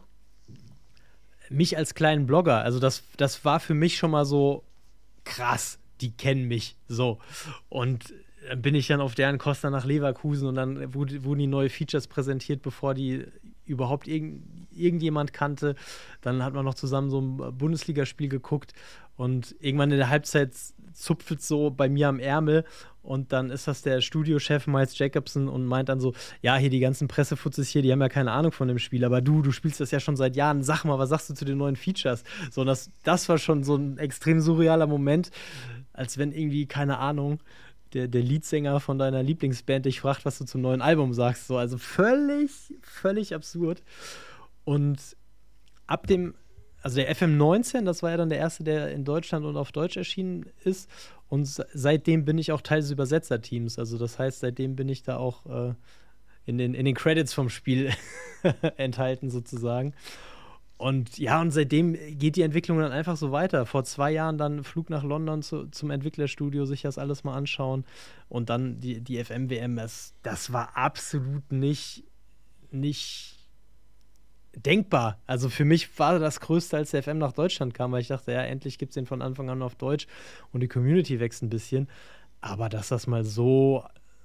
Mich als kleinen Blogger, also das, das war für mich schon mal so krass, die kennen mich so. Und dann bin ich dann auf deren Kosten nach Leverkusen und dann wurden die neue Features präsentiert, bevor die überhaupt irgend, irgendjemand kannte. Dann hat man noch zusammen so ein Bundesligaspiel geguckt und irgendwann in der Halbzeit zupfelt so bei mir am Ärmel und dann ist das der Studiochef Miles Jacobson und meint dann so, ja, hier die ganzen Pressefutzes hier, die haben ja keine Ahnung von dem Spiel, aber du, du spielst das ja schon seit Jahren, sag mal, was sagst du zu den neuen Features? So, und das, das war schon so ein extrem surrealer Moment, als wenn irgendwie, keine Ahnung, der, der Leadsänger von deiner Lieblingsband dich fragt, was du zum neuen Album sagst. So, also völlig, völlig absurd. Und ab dem Also der F M neunzehn, das war ja dann der erste, der in Deutschland und auf Deutsch erschienen ist. Und seitdem bin ich auch Teil des Übersetzerteams. Also das heißt, seitdem bin ich da auch äh, in, den, in den Credits vom Spiel enthalten sozusagen. Und ja, und seitdem geht die Entwicklung dann einfach so weiter. Vor zwei Jahren dann Flug nach London zu, zum Entwicklerstudio, sich das alles mal anschauen. Und dann die, die F M W M, das, das war absolut nicht, nicht denkbar. Also für mich war das Größte, als der F M nach Deutschland kam, weil ich dachte, ja, endlich gibt es den von Anfang an auf Deutsch und die Community wächst ein bisschen. Aber dass das mal so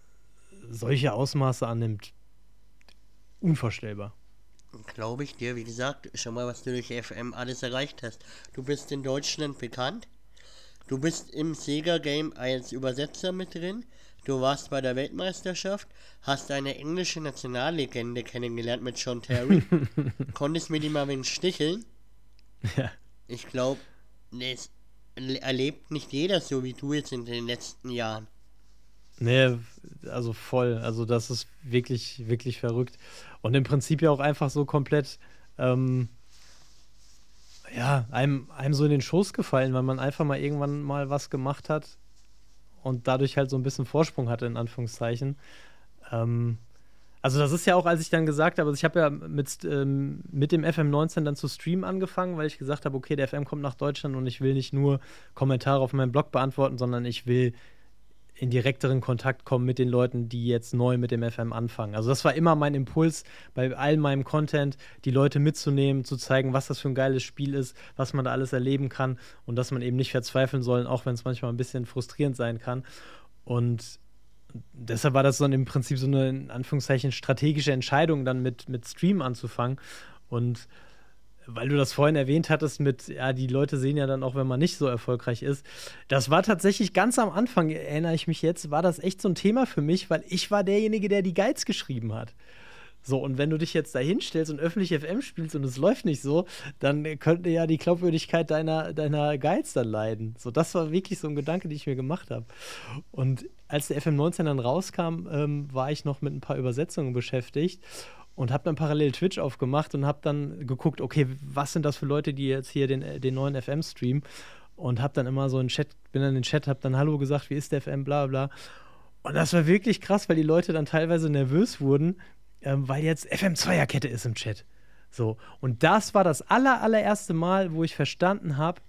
solche Ausmaße annimmt, unvorstellbar.
Glaube ich dir, wie gesagt, schon mal, was du durch F M alles erreicht hast. Du bist in Deutschland bekannt. Du bist im Sega-Game als Übersetzer mit drin. Du warst bei der Weltmeisterschaft, hast eine englische Nationallegende kennengelernt mit John Terry. Konntest mit ihm mal wenig sticheln.
Ja.
Ich glaube, das erlebt nicht jeder so wie du jetzt in den letzten Jahren.
Nee, also voll. Also das ist wirklich, wirklich verrückt. Und im Prinzip ja auch einfach so komplett, ähm, ja, einem, einem so in den Schoß gefallen, weil man einfach mal irgendwann mal was gemacht hat und dadurch halt so ein bisschen Vorsprung hatte, in Anführungszeichen. Ähm, also das ist ja auch, als ich dann gesagt habe, also ich habe ja mit, ähm, mit dem F M neunzehn dann zu streamen angefangen, weil ich gesagt habe, okay, der F M kommt nach Deutschland und ich will nicht nur Kommentare auf meinem Blog beantworten, sondern ich will in direkteren Kontakt kommen mit den Leuten, die jetzt neu mit dem F M anfangen. Also das war immer mein Impuls, bei all meinem Content die Leute mitzunehmen, zu zeigen, was das für ein geiles Spiel ist, was man da alles erleben kann und dass man eben nicht verzweifeln soll, auch wenn es manchmal ein bisschen frustrierend sein kann. Und deshalb war das dann im Prinzip so eine, in Anführungszeichen, strategische Entscheidung, dann mit, mit Stream anzufangen. Und weil du das vorhin erwähnt hattest mit, ja, die Leute sehen ja dann auch, wenn man nicht so erfolgreich ist. Das war tatsächlich ganz am Anfang, erinnere ich mich jetzt, war das echt so ein Thema für mich, weil ich war derjenige, der die Guides geschrieben hat. So, und wenn du dich jetzt da hinstellst und öffentlich F M spielst und es läuft nicht so, dann könnte ja die Glaubwürdigkeit deiner, deiner Guides dann leiden. So, das war wirklich so ein Gedanke, den ich mir gemacht habe. Und als der F M neunzehn dann rauskam, ähm, war ich noch mit ein paar Übersetzungen beschäftigt und habe dann parallel Twitch aufgemacht und habe dann geguckt, okay, was sind das für Leute, die jetzt hier den, den neuen F M streamen, und habe dann immer so in Chat, bin dann in den Chat, habe dann Hallo gesagt, wie ist der F M, bla bla. Und das war wirklich krass, weil die Leute dann teilweise nervös wurden, ähm, weil jetzt F M Zweierkette ist im Chat. So, und das war das aller, allererste Mal, wo ich verstanden habe,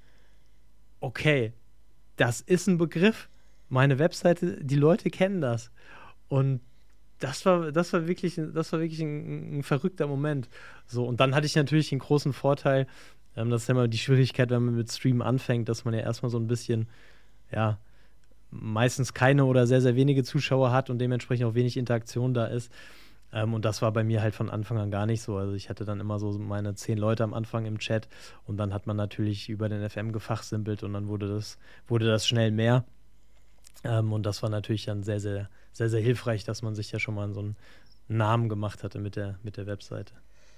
okay, das ist ein Begriff, meine Webseite, die Leute kennen das. Und Das war, das war wirklich, das war wirklich ein, ein verrückter Moment. So, und dann hatte ich natürlich den großen Vorteil, ähm, das ist ja immer die Schwierigkeit, wenn man mit Streamen anfängt, dass man ja erstmal so ein bisschen, ja, meistens keine oder sehr, sehr wenige Zuschauer hat und dementsprechend auch wenig Interaktion da ist. Ähm, und das war bei mir halt von Anfang an gar nicht so. Also ich hatte dann immer so meine zehn Leute am Anfang im Chat und dann hat man natürlich über den F M gefachsimpelt und dann wurde das, wurde das schnell mehr. Ähm, und das war natürlich dann sehr, sehr, sehr, sehr hilfreich, dass man sich ja schon mal so einen Namen gemacht hatte mit der, mit der Webseite.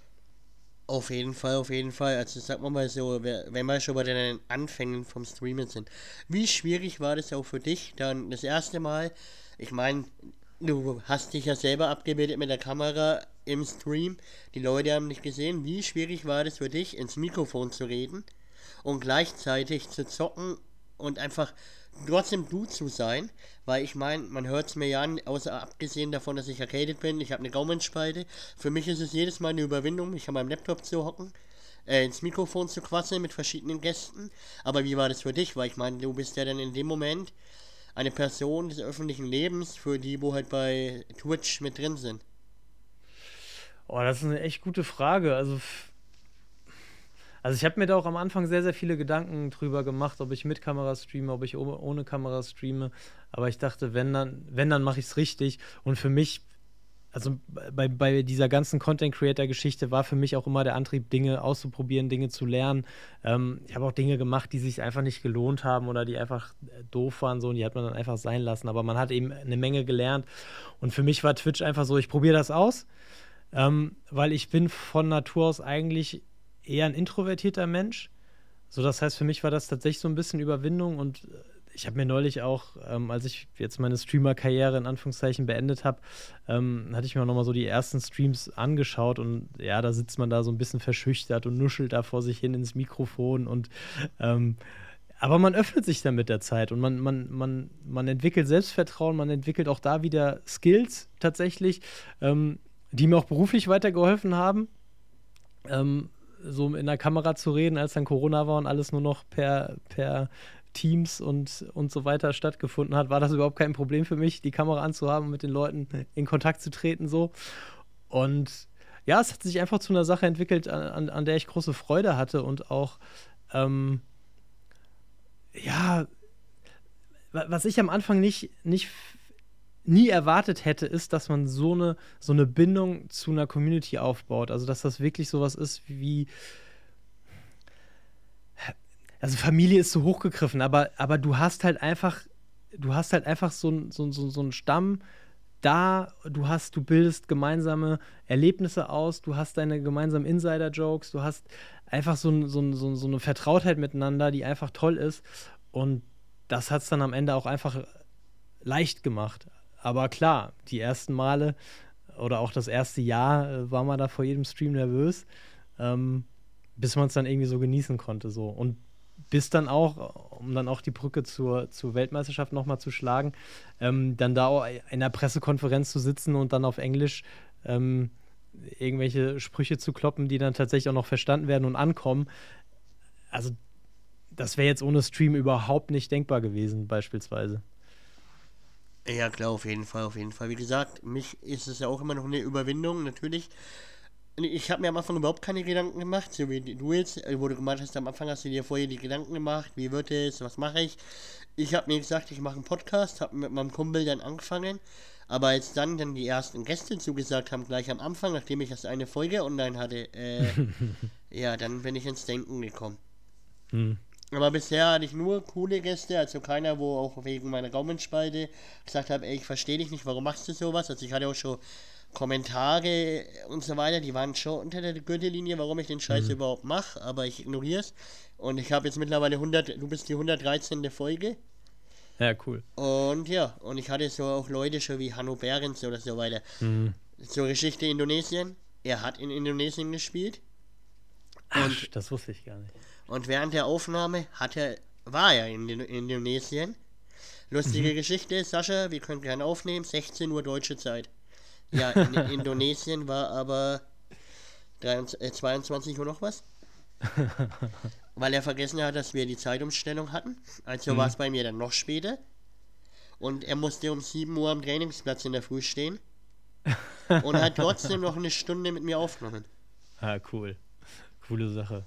Auf jeden Fall, auf jeden Fall. Also sagen wir mal so, wenn wir schon bei den Anfängen vom Streamen sind. Wie schwierig war das auch für dich dann das erste Mal? Ich meine, du hast dich ja selber abgebildet mit der Kamera im Stream. Die Leute haben dich gesehen. Wie schwierig war das für dich, ins Mikrofon zu reden? und gleichzeitig zu zocken und einfach trotzdem du zu sein, weil ich meine, man hört es mir ja an, außer abgesehen davon, dass ich erkältet bin, ich habe eine Gaumenspalte. Für mich ist es jedes Mal eine Überwindung, mich an meinem Laptop zu hocken, äh, ins Mikrofon zu quasseln mit verschiedenen Gästen. Aber wie war das für dich? Weil ich meine, du bist ja dann in dem Moment eine Person des öffentlichen Lebens, für die, wo halt bei Twitch mit drin sind.
Oh, das ist eine echt gute Frage. Also, f- also ich habe mir da auch am Anfang sehr, sehr viele Gedanken drüber gemacht, ob ich mit Kamera streame, ob ich oh- ohne Kamera streame. Aber ich dachte, wenn dann, wenn dann mache ich es richtig. Und für mich, also bei, bei dieser ganzen Content-Creator-Geschichte war für mich auch immer der Antrieb, Dinge auszuprobieren, Dinge zu lernen. Ähm, ich habe auch Dinge gemacht, die sich einfach nicht gelohnt haben oder die einfach äh, doof waren, so, und die hat man dann einfach sein lassen. Aber man hat eben eine Menge gelernt. Und für mich war Twitch einfach so, ich probiere das aus. Ähm, weil ich bin von Natur aus eigentlich eher ein introvertierter Mensch. So, das heißt, für mich war das tatsächlich so ein bisschen Überwindung, und äh, ich habe mir neulich auch, ähm, als ich jetzt meine Streamer-Karriere in Anführungszeichen beendet habe, ähm, hatte ich mir auch nochmal so die ersten Streams angeschaut, und ja, da sitzt man da so ein bisschen verschüchtert und nuschelt da vor sich hin ins Mikrofon, und ähm, aber man öffnet sich dann mit der Zeit, und man, man, man, man entwickelt Selbstvertrauen, man entwickelt auch da wieder Skills tatsächlich, ähm, die mir auch beruflich weitergeholfen haben, ähm, so in der Kamera zu reden, als dann Corona war und alles nur noch per, per Teams und, und so weiter stattgefunden hat, war das überhaupt kein Problem für mich, die Kamera anzuhaben und mit den Leuten in Kontakt zu treten, so. Und ja, es hat sich einfach zu einer Sache entwickelt, an, an der ich große Freude hatte, und auch, ähm, ja, wa- was ich am Anfang nicht, nicht nie erwartet hätte, ist, dass man so eine, so eine Bindung zu einer Community aufbaut. Also, dass das wirklich sowas ist wie, also Familie ist so hochgegriffen, aber, aber du hast halt einfach, du hast halt einfach so, ein- so, ein- so, so einen Stamm da, du hast, du bildest gemeinsame Erlebnisse aus, du hast deine gemeinsamen Insider-Jokes, du hast einfach so, ein, so, ein, so, ein- so eine Vertrautheit miteinander, die einfach toll ist. Und das hat es dann am Ende auch einfach leicht gemacht. Aber klar, die ersten Male oder auch das erste Jahr äh, war man da vor jedem Stream nervös, ähm, bis man es dann irgendwie so genießen konnte. So. Und bis dann auch, um dann auch die Brücke zur, zur Weltmeisterschaft nochmal zu schlagen, ähm, dann da auch in der Pressekonferenz zu sitzen und dann auf Englisch ähm, irgendwelche Sprüche zu kloppen, die dann tatsächlich auch noch verstanden werden und ankommen. Also, das wäre jetzt ohne Stream überhaupt nicht denkbar gewesen, beispielsweise.
Ja, klar, auf jeden Fall, auf jeden Fall. Wie gesagt, mich ist es ja auch immer noch eine Überwindung, natürlich. Ich habe mir am Anfang überhaupt keine Gedanken gemacht, so wie du jetzt, äh, wo du gemeint hast, am Anfang hast du dir vorher die Gedanken gemacht, wie wird es, was mache ich. Ich habe mir gesagt, ich mache einen Podcast, habe mit meinem Kumpel dann angefangen, aber als dann dann die ersten Gäste zugesagt haben, gleich am Anfang, nachdem ich erst eine Folge online hatte, äh, ja, dann bin ich ins Denken gekommen.
Hm.
Aber bisher hatte ich nur coole Gäste, also keiner, wo auch wegen meiner Gaumenspalte gesagt hat, ey, ich verstehe dich nicht, warum machst du sowas? Also ich hatte auch schon Kommentare und so weiter, die waren schon unter der Gürtellinie, warum ich den Scheiß
Hm.
überhaupt mache, aber ich ignoriere es. Und ich habe jetzt mittlerweile hundert, du bist die hundertdreizehnte Folge.
Ja, cool.
Und ja, und ich hatte so auch Leute schon wie Hanno Behrens oder so weiter.
Hm.
Zur Geschichte Indonesien. Er hat in Indonesien gespielt.
Ach,
Und,
das wusste ich gar nicht.
und während der Aufnahme hat er, war er in Indo- Indonesien. Lustige
Mhm.
Geschichte, Sascha, wir können gerne aufnehmen, sechzehn Uhr deutsche Zeit. Ja, in Indonesien war aber dreiundzwanzig, äh, zweiundzwanzig Uhr noch was, weil er vergessen hat, dass wir die Zeitumstellung hatten. Also war
Mhm.
es bei mir dann noch später. Und er musste um sieben Uhr am Trainingsplatz in der Früh stehen und hat trotzdem noch eine Stunde mit mir aufgenommen.
Ah, cool. Coole Sache.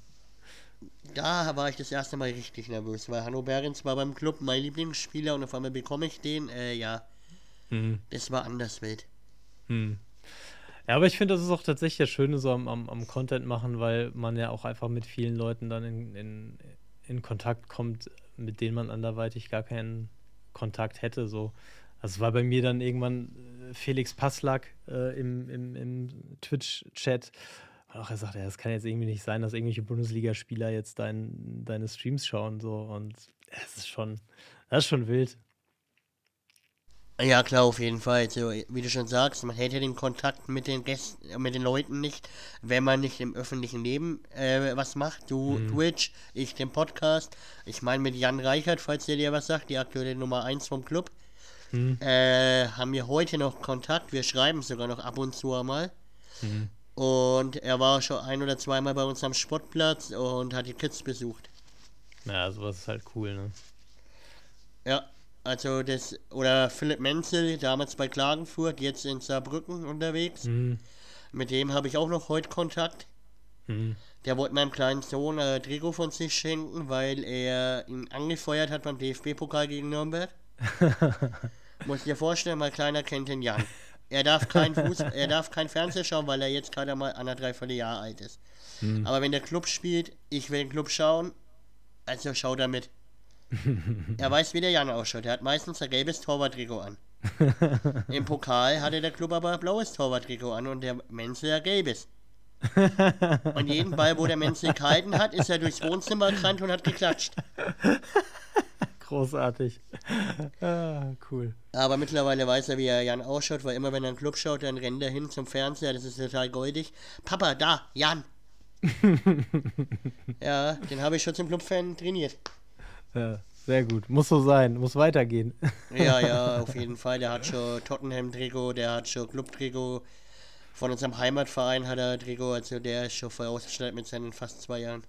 Da war ich das erste Mal richtig nervös, weil Hanno Behrens war beim Club mein Lieblingsspieler und auf einmal bekomme ich den. Äh, ja,
Mhm.
das war anders wild.
Mhm. Ja, aber ich finde, das ist auch tatsächlich das Schöne so am, am, am Content machen, weil man ja auch einfach mit vielen Leuten dann in, in, in Kontakt kommt, mit denen man anderweitig gar keinen Kontakt hätte. So. Also es war bei mir dann irgendwann äh, Felix Passlack äh, im, im, im Twitch-Chat. Und auch er sagte, ja, das kann jetzt irgendwie nicht sein, dass irgendwelche Bundesligaspieler jetzt dein, deine Streams schauen. So. Und es ist schon, das ist schon wild.
Ja, klar, auf jeden Fall. So, wie du schon sagst, man hätte den Kontakt mit den Gästen, mit den Leuten nicht, wenn man nicht im öffentlichen Leben äh, was macht. Du
Mhm.
Twitch, ich den Podcast. Ich meine mit Jan Reichert, falls der dir was sagt, die aktuelle Nummer eins vom Club,
Mhm.
äh, haben wir heute noch Kontakt. Wir schreiben sogar noch ab und zu einmal.
Mhm.
Und er war schon ein oder zweimal bei uns am Sportplatz und hat die Kids besucht.
Ja, sowas ist halt cool, ne?
Ja, also das, oder Philipp Menzel, damals bei Klagenfurt, jetzt in Saarbrücken unterwegs.
Mhm.
Mit dem habe ich auch noch heute Kontakt.
Mhm.
Der wollte meinem kleinen Sohn äh, Trikot von sich schenken, weil er ihn angefeuert hat beim D F B-Pokal gegen Nürnberg. Muss dir vorstellen, mein Kleiner kennt den Jan. Er darf kein Fuß, er darf kein Fernseher schauen, weil er jetzt gerade mal anderthalb Jahre alt ist.
Mhm.
Aber wenn der Club spielt, ich will den Club schauen, also schaut er mit. Er weiß, wie der Jan ausschaut. Er hat meistens ein gelbes Torwarttrikot an. Im Pokal hatte der Club aber ein blaues Torwarttrikot an und der Menzel ein gelbes. Und jeden Ball, wo der Menzel gehalten hat, ist er durchs Wohnzimmer gerannt und hat geklatscht.
Großartig. Ah, cool.
Aber mittlerweile weiß er, wie er Jan ausschaut, weil immer wenn er einen Club schaut, dann rennt er hin zum Fernseher, das ist total goldig. Papa, da, Jan! Ja, den habe ich schon zum Clubfan trainiert.
Ja, sehr gut. Muss so sein. Muss weitergehen.
Ja, ja, auf jeden Fall. Der hat schon Tottenham-Trikot, der hat schon Club-Trikot. Von unserem Heimatverein hat er Trikot, also der ist schon voll ausgestattet mit seinen fast zwei Jahren.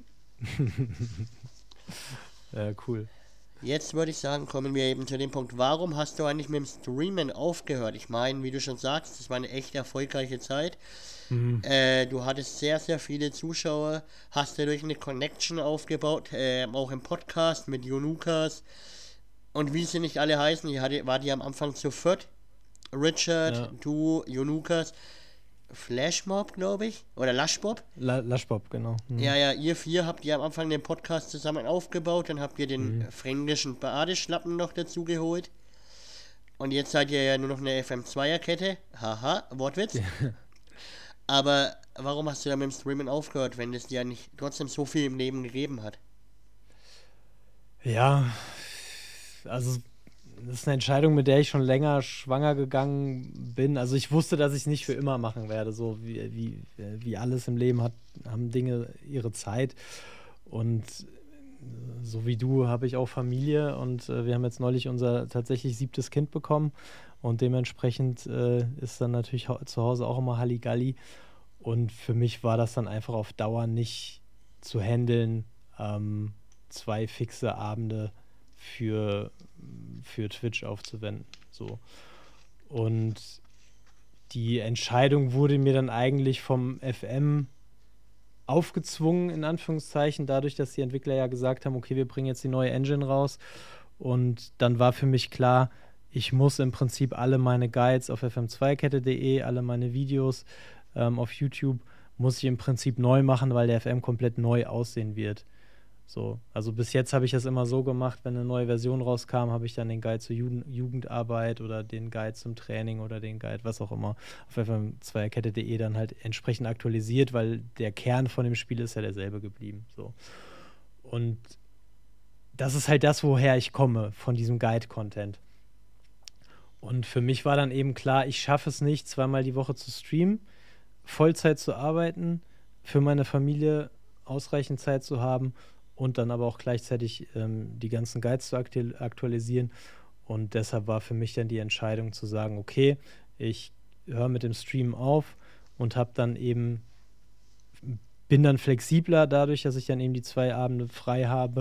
Ja, cool.
Jetzt würde ich sagen, kommen wir eben zu dem Punkt, warum hast du eigentlich mit dem Streamen aufgehört? Ich meine, wie du schon sagst, das war eine echt erfolgreiche Zeit.
Mhm.
Äh, du hattest sehr, sehr viele Zuschauer, hast dadurch eine Connection aufgebaut, äh, auch im Podcast mit Jonukas und wie sie nicht alle heißen. Ich hatte, war die am Anfang zu viert. Richard,
Ja.
du, Jonukas, Flashmob, glaube ich, oder Lashbob.
La Laschbob, genau. Mhm.
Ja, ja, ihr vier habt ihr am Anfang den Podcast zusammen aufgebaut, dann habt ihr den
Mhm.
fränkischen Badeschlappen noch dazu geholt. Und jetzt seid ihr ja nur noch eine F M zweier Kette. Haha, Wortwitz. Aber warum hast du da mit dem Streamen aufgehört, wenn es dir ja nicht trotzdem so viel im Leben gegeben hat?
Ja, also das ist eine Entscheidung, mit der ich schon länger schwanger gegangen bin. Also ich wusste, dass ich es nicht für immer machen werde. So wie, wie, wie alles im Leben hat, haben Dinge ihre Zeit. Und so wie du habe ich auch Familie und äh, wir haben jetzt neulich unser tatsächlich siebtes Kind bekommen. Und dementsprechend äh, ist dann natürlich hau- zu Hause auch immer Halligalli. Und für mich war das dann einfach auf Dauer nicht zu handeln, ähm, zwei fixe Abende für, für Twitch aufzuwenden. So. Und die Entscheidung wurde mir dann eigentlich vom F M aufgezwungen, in Anführungszeichen, dadurch, dass die Entwickler ja gesagt haben, okay, wir bringen jetzt die neue Engine raus. Und dann war für mich klar, ich muss im Prinzip alle meine Guides auf f m zwei kette punkt de, alle meine Videos ähm, auf YouTube, muss ich im Prinzip neu machen, weil der F M komplett neu aussehen wird. So, also bis jetzt habe ich das immer so gemacht, wenn eine neue Version rauskam, habe ich dann den Guide zur Jugend Jugendarbeit oder den Guide zum Training oder den Guide, was auch immer, auf f m zwei kette punkt de dann halt entsprechend aktualisiert, weil der Kern von dem Spiel ist ja derselbe geblieben. So. Und das ist halt das, woher ich komme, von diesem Guide-Content. Und für mich war dann eben klar, ich schaffe es nicht, zweimal die Woche zu streamen, Vollzeit zu arbeiten, für meine Familie ausreichend Zeit zu haben und dann aber auch gleichzeitig ähm, die ganzen Guides zu aktu- aktualisieren. Und deshalb war für mich dann die Entscheidung zu sagen, okay, ich höre mit dem Streamen auf und habe dann eben, bin dann flexibler dadurch, dass ich dann eben die zwei Abende frei habe,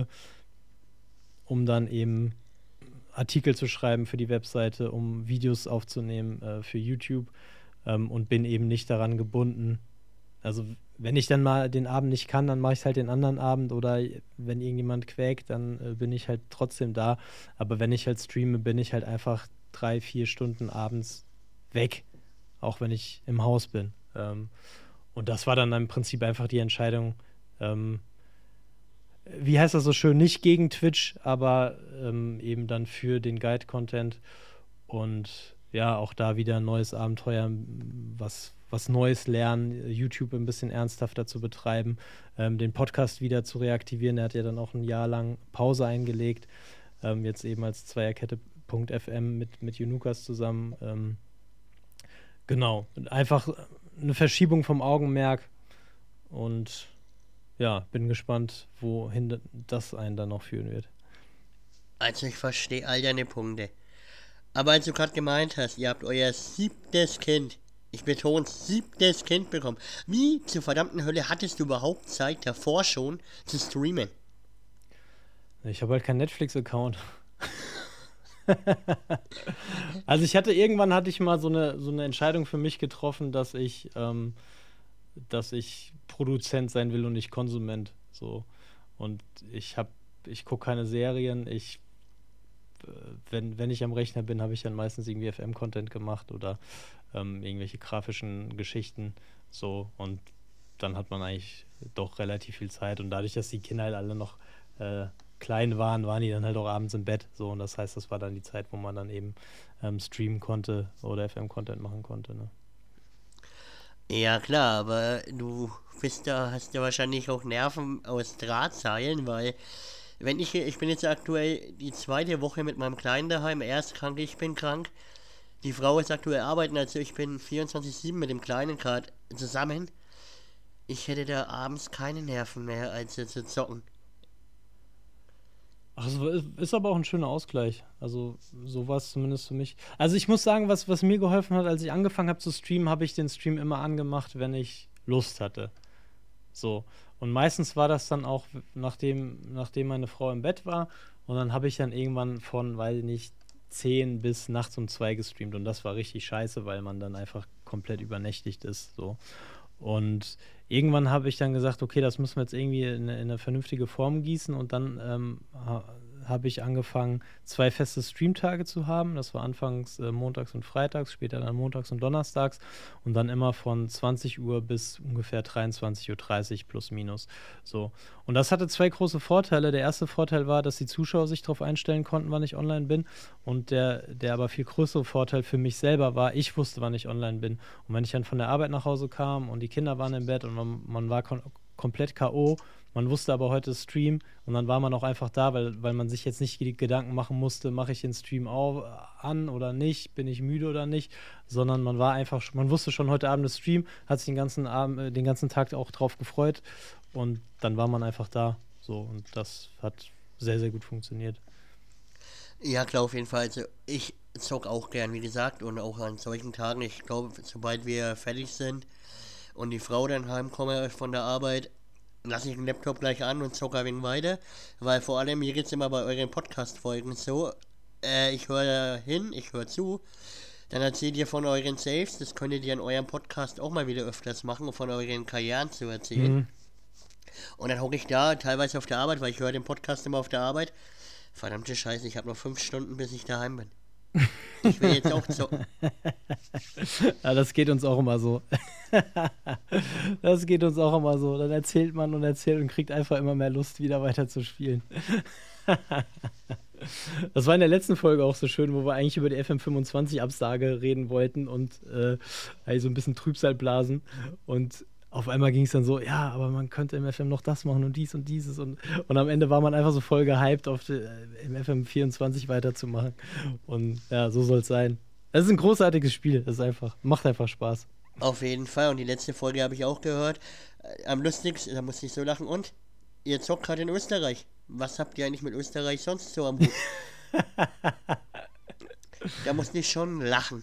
um dann eben Artikel zu schreiben für die Webseite, um Videos aufzunehmen äh, für YouTube ähm, und bin eben nicht daran gebunden. Also wenn ich dann mal den Abend nicht kann, dann mache ich es halt den anderen Abend oder wenn irgendjemand quäkt, dann äh, bin ich halt trotzdem da. Aber wenn ich halt streame, bin ich halt einfach drei, vier Stunden abends weg, auch wenn ich im Haus bin. Ähm, und das war dann im Prinzip einfach die Entscheidung, ähm, wie heißt das so schön, nicht gegen Twitch, aber ähm, eben dann für den Guide-Content und ja, auch da wieder ein neues Abenteuer, was, was Neues lernen, YouTube ein bisschen ernsthafter zu betreiben, ähm, den Podcast wieder zu reaktivieren. Er hat ja dann auch ein Jahr lang Pause eingelegt, ähm, jetzt eben als Zweierkette Punkt F M mit, mit Junukas zusammen. Ähm, genau, einfach eine Verschiebung vom Augenmerk und ja, bin gespannt, wohin das einen dann noch führen wird.
Also ich verstehe all deine Punkte. Aber als du gerade gemeint hast, ihr habt euer siebtes Kind, ich betone siebtes Kind bekommen. Wie zur verdammten Hölle hattest du überhaupt Zeit davor schon zu streamen?
Ich habe halt keinen Netflix-Account. Also ich hatte, irgendwann hatte ich mal so eine, so eine Entscheidung für mich getroffen, dass ich, ähm, dass ich Produzent sein will und nicht Konsument. So. Und ich habe, ich gucke keine Serien, ich Wenn, wenn ich am Rechner bin, habe ich dann meistens irgendwie F M-Content gemacht oder ähm, irgendwelche grafischen Geschichten. So, und dann hat man eigentlich doch relativ viel Zeit. Und dadurch, dass die Kinder halt alle noch äh, klein waren, waren die dann halt auch abends im Bett. So, und das heißt, das war dann die Zeit, wo man dann eben ähm, streamen konnte oder F M-Content machen konnte. Ne?
Ja klar, aber du bist da, hast ja wahrscheinlich auch Nerven aus Drahtseilen, weil wenn ich, ich bin jetzt aktuell die zweite Woche mit meinem Kleinen daheim, er ist krank, ich bin krank. Die Frau ist aktuell arbeiten, also ich bin vierundzwanzig sieben mit dem Kleinen gerade zusammen. Ich hätte da abends keine Nerven mehr, als zu zocken.
Ach, es ist aber auch ein schöner Ausgleich. Also so war es zumindest für mich. Also ich muss sagen, was, was mir geholfen hat, als ich angefangen habe zu streamen, habe ich den Stream immer angemacht, wenn ich Lust hatte. So. Und meistens war das dann auch, nachdem, nachdem meine Frau im Bett war. Und dann habe ich dann irgendwann von, weiß ich nicht, zehn bis nachts um zwei gestreamt. Und das war richtig scheiße, weil man dann einfach komplett übernächtigt ist. So. Und irgendwann habe ich dann gesagt, okay, das müssen wir jetzt irgendwie in, in eine vernünftige Form gießen. Und dann ähm, ha, habe ich angefangen, zwei feste Streamtage zu haben. Das war anfangs äh, montags und freitags, später dann montags und donnerstags. Und dann immer von zwanzig Uhr bis ungefähr dreiundzwanzig Uhr dreißig plus minus. So. Und das hatte zwei große Vorteile. Der erste Vorteil war, dass die Zuschauer sich darauf einstellen konnten, wann ich online bin. Und der, der aber viel größere Vorteil für mich selber war, ich wusste, wann ich online bin. Und wenn ich dann von der Arbeit nach Hause kam und die Kinder waren im Bett und man, man war kom- komplett K O, man wusste aber heute Stream und dann war man auch einfach da, weil, weil man sich jetzt nicht die Gedanken machen musste, mache ich den Stream auf, an oder nicht, bin ich müde oder nicht, sondern man war einfach, man wusste schon heute Abend das Stream, hat sich den ganzen Abend, den ganzen Tag auch drauf gefreut und dann war man einfach da. So, und das hat sehr, sehr gut funktioniert.
Ja klar, auf jeden Fall. Also ich zock auch gern, wie gesagt, und auch an solchen Tagen. Ich glaube, sobald wir fertig sind und die Frau dann heimkomme von der Arbeit, lasse ich den Laptop gleich an und zocke ein wenig weiter, weil vor allem, mir geht es immer bei euren Podcast-Folgen so, äh, ich höre hin, ich höre zu, dann erzählt ihr von euren Saves, das könntet ihr in eurem Podcast auch mal wieder öfters machen, um von euren Karrieren zu erzählen. Mhm. Und dann hocke ich da, teilweise auf der Arbeit, weil ich höre den Podcast immer auf der Arbeit. Verdammte Scheiße, ich habe noch fünf Stunden, bis ich daheim bin. Ich will jetzt auch zocken.
Ja, das geht uns auch immer so. Das geht uns auch immer so. Dann erzählt man und erzählt und kriegt einfach immer mehr Lust, wieder weiter zu spielen. Das war in der letzten Folge auch so schön, wo wir eigentlich über die F M fünfundzwanzig-Absage reden wollten und äh, so ein bisschen Trübsal blasen. Und auf einmal ging es dann so, ja, aber man könnte im F M noch das machen und dies und dieses. Und, und am Ende war man einfach so voll gehypt, auf die, im F M vierundzwanzig weiterzumachen. Und ja, so soll es sein. Es ist ein großartiges Spiel. Es ist einfach, macht einfach Spaß.
Auf jeden Fall. Und die letzte Folge habe ich auch gehört. Am lustigsten, da musste ich so lachen. Und ihr zockt gerade in Österreich. Was habt ihr eigentlich mit Österreich sonst so am Hut? Da musste ich schon lachen.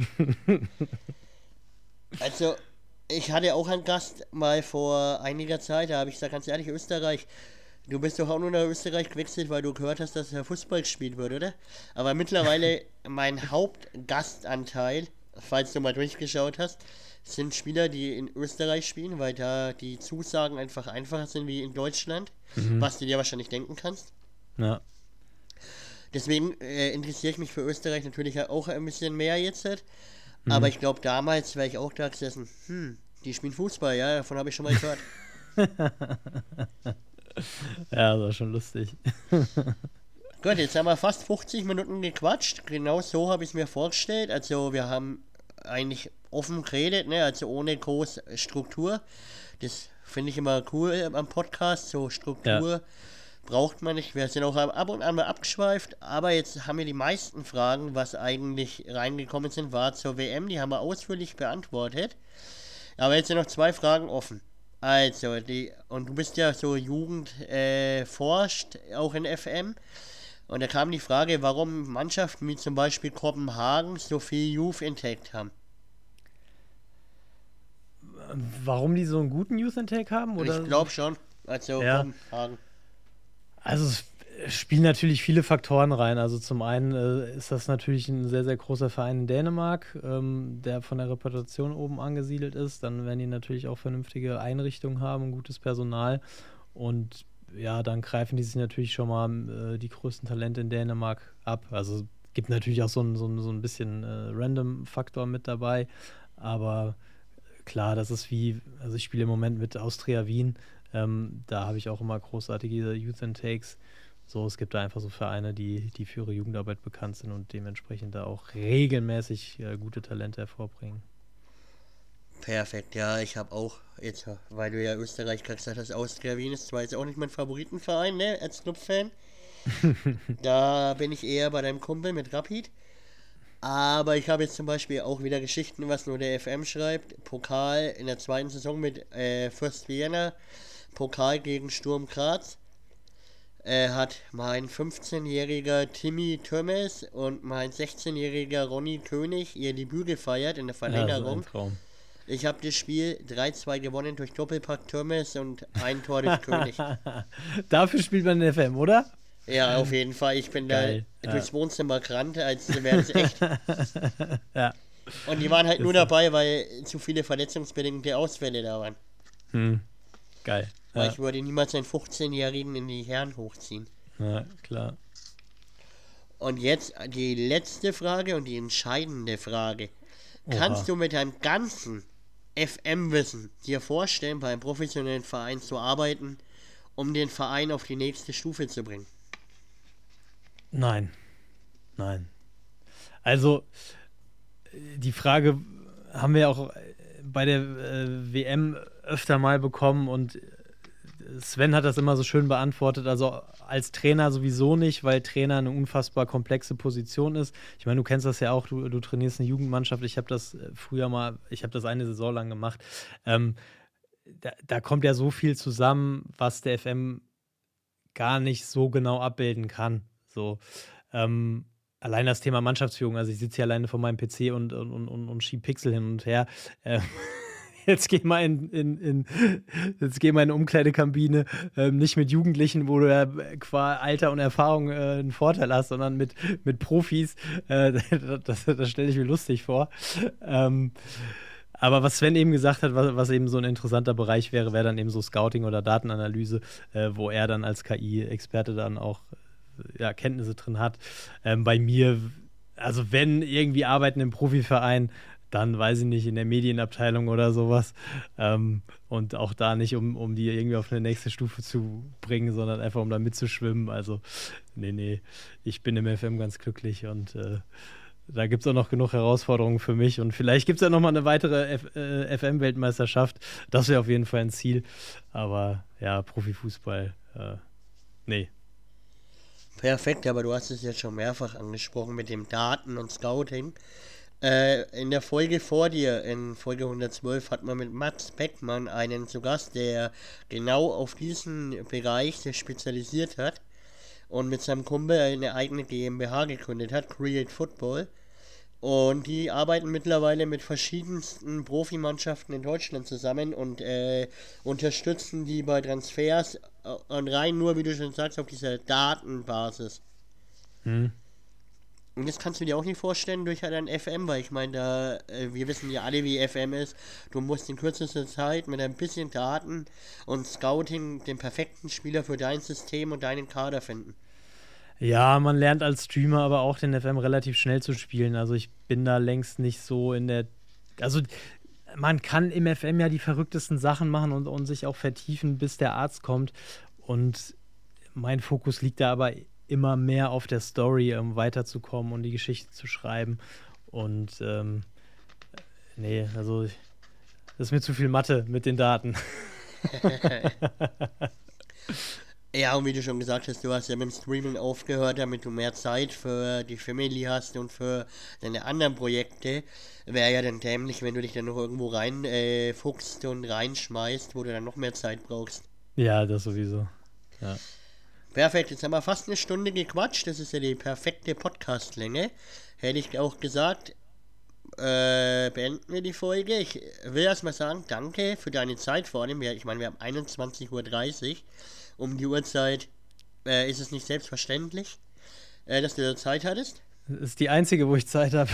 Also, ich hatte auch einen Gast mal vor einiger Zeit, da habe ich gesagt, ganz ehrlich, Österreich, du bist doch auch nur nach Österreich gewechselt, weil du gehört hast, dass da Fußball gespielt wird, oder? Aber mittlerweile mein Hauptgastanteil, falls du mal durchgeschaut hast, sind Spieler, die in Österreich spielen, weil da die Zusagen einfach einfacher sind wie in Deutschland, mhm. was du dir wahrscheinlich denken kannst.
Ja.
Deswegen äh, interessiere ich mich für Österreich natürlich auch ein bisschen mehr jetzt. Mhm. Aber ich glaube, damals wäre ich auch da gesessen, hm, die spielen Fußball, ja, davon habe ich schon mal gehört.
Ja, das war schon lustig.
Gut, jetzt haben wir fast fünfzig Minuten gequatscht. Genau so habe ich es mir vorgestellt. Also wir haben eigentlich offen geredet, ne? Also ohne groß Struktur. Das finde ich immer cool am Podcast, so Struktur. Ja. braucht man nicht. Wir sind auch ab und an mal abgeschweift, aber jetzt haben wir die meisten Fragen, was eigentlich reingekommen sind, war zur W M, die haben wir ausführlich beantwortet. Aber jetzt sind noch zwei Fragen offen. Also, die, und du bist ja so Jugend äh, forscht, auch in F M. Und da kam die Frage, warum Mannschaften wie zum Beispiel Kopenhagen so viel Youth Intake haben.
Warum die so einen guten Youth Intake haben? Oder?
Ich glaube schon. Also
ja.
Kopenhagen.
Also es spielen natürlich viele Faktoren rein. Also zum einen äh, ist das natürlich ein sehr, sehr großer Verein in Dänemark, ähm, der von der Reputation oben angesiedelt ist. Dann werden die natürlich auch vernünftige Einrichtungen haben, gutes Personal. Und ja, dann greifen die sich natürlich schon mal äh, die größten Talente in Dänemark ab. Also es gibt natürlich auch so ein, so ein, so ein bisschen äh, Random-Faktor mit dabei. Aber klar, das ist wie, also ich spiele im Moment mit Austria Wien. Ähm, da habe ich auch immer großartige Youth Intakes. So, es gibt da einfach so Vereine, die, die für ihre Jugendarbeit bekannt sind und dementsprechend da auch regelmäßig äh, gute Talente hervorbringen.
Perfekt, ja, ich habe auch, jetzt, weil du ja Österreich gesagt hast, Austria Wien ist zwar jetzt auch nicht mein Favoritenverein, ne, als Clubfan. Da bin ich eher bei deinem Kumpel mit Rapid. Aber ich habe jetzt zum Beispiel auch wieder Geschichten, was nur der F M schreibt. Pokal in der zweiten Saison mit äh, Fürst Vienna, Pokal gegen Sturm Graz. Äh, hat mein fünfzehnjähriger Timmy Tömmes und mein sechzehnjähriger Ronny König ihr Debüt gefeiert in der Verlängerung.
Ja,
ich habe das Spiel drei zwei gewonnen durch Doppelpack Tömmes und ein Tor durch König.
Dafür spielt man in F M, oder?
Ja, auf jeden Fall. Ich bin Geil, da ja. durchs Wohnzimmer gerannt, als wäre es echt.
Ja.
Und die waren halt nur dabei, weil zu viele verletzungsbedingte Ausfälle da waren.
Hm. Geil.
Weil
ja.
ich würde niemals einen fünfzehnjährigen in die Herren hochziehen.
Ja, klar.
Und jetzt die letzte Frage und die entscheidende Frage. Oha. Kannst du mit deinem ganzen F M-Wissen dir vorstellen, bei einem professionellen Verein zu arbeiten, um den Verein auf die nächste Stufe zu bringen?
Nein. Nein. Also, die Frage haben wir auch bei der äh, W M öfter mal bekommen und Sven hat das immer so schön beantwortet. Also als Trainer sowieso nicht, weil Trainer eine unfassbar komplexe Position ist. Ich meine, du kennst das ja auch, du, du trainierst eine Jugendmannschaft. Ich habe das früher mal, ich habe das eine Saison lang gemacht. Ähm, da, da kommt ja so viel zusammen, was der F M gar nicht so genau abbilden kann. So, ähm, allein das Thema Mannschaftsführung, also ich sitze hier alleine vor meinem P C und, und, und, und schiebe Pixel hin und her. Ähm, jetzt geh mal in, in, in, jetzt geh mal in eine Umkleidekabine, ähm, nicht mit Jugendlichen, wo du ja qua Alter und Erfahrung äh, einen Vorteil hast, sondern mit, mit Profis. Äh, das das stelle ich mir lustig vor. Ähm, aber was Sven eben gesagt hat, was, was eben so ein interessanter Bereich wäre, wäre dann eben so Scouting oder Datenanalyse, äh, wo er dann als K I-Experte dann auch ja, Kenntnisse drin hat. Ähm, bei mir, also wenn irgendwie arbeiten im Profiverein, dann weiß ich nicht, in der Medienabteilung oder sowas. Ähm, und auch da nicht, um, um die irgendwie auf eine nächste Stufe zu bringen, sondern einfach, um da mitzuschwimmen. Also, nee, nee, ich bin im F M ganz glücklich und äh, da gibt es auch noch genug Herausforderungen für mich. Und vielleicht gibt es ja nochmal eine weitere F- äh, F M-Weltmeisterschaft. Das wäre auf jeden Fall ein Ziel. Aber ja, Profifußball, äh, nee.
Perfekt, aber du hast es jetzt schon mehrfach angesprochen mit dem Daten und Scouting. Äh, in der Folge vor dir, in Folge hundertzwölf, hat man mit Mats Beckmann einen zu Gast, der genau auf diesen Bereich sich spezialisiert hat und mit seinem Kumpel eine eigene GmbH gegründet hat, Create Football. Und die arbeiten mittlerweile mit verschiedensten Profimannschaften in Deutschland zusammen und äh, unterstützen die bei Transfers und rein nur, wie du schon sagst, auf dieser Datenbasis.
Hm.
Und das kannst du dir auch nicht vorstellen durch halt ein F M, weil ich meine, da, äh, wir wissen ja alle, wie F M ist. Du musst in kürzester Zeit mit ein bisschen Daten und Scouting den perfekten Spieler für dein System und deinen Kader finden.
Ja, man lernt als Streamer aber auch den F M relativ schnell zu spielen. Also ich bin da längst nicht so in der... Also man kann im F M ja die verrücktesten Sachen machen und, und sich auch vertiefen, bis der Arzt kommt. Und mein Fokus liegt da aber immer mehr auf der Story, um weiterzukommen und die Geschichte zu schreiben. Und ähm, nee, also das ist mir zu viel Mathe mit den Daten.
Ja, und wie du schon gesagt hast, du hast ja mit dem Streaming aufgehört, damit du mehr Zeit für die Familie hast und für deine anderen Projekte. Wäre ja dann dämlich, wenn du dich dann noch irgendwo rein äh, fuchst und reinschmeißt, wo du dann noch mehr Zeit brauchst.
Ja, das sowieso. Ja.
Perfekt, jetzt haben wir fast eine Stunde gequatscht, das ist ja die perfekte Podcast-Länge. Hätte ich auch gesagt, äh, beenden wir die Folge. Ich will erstmal sagen, danke für deine Zeit vor allem. Ich meine, wir haben einundzwanzig Uhr dreißig. Um die Uhrzeit äh, ist es nicht selbstverständlich, äh, dass du da Zeit hattest.
Das ist die einzige, wo ich Zeit habe.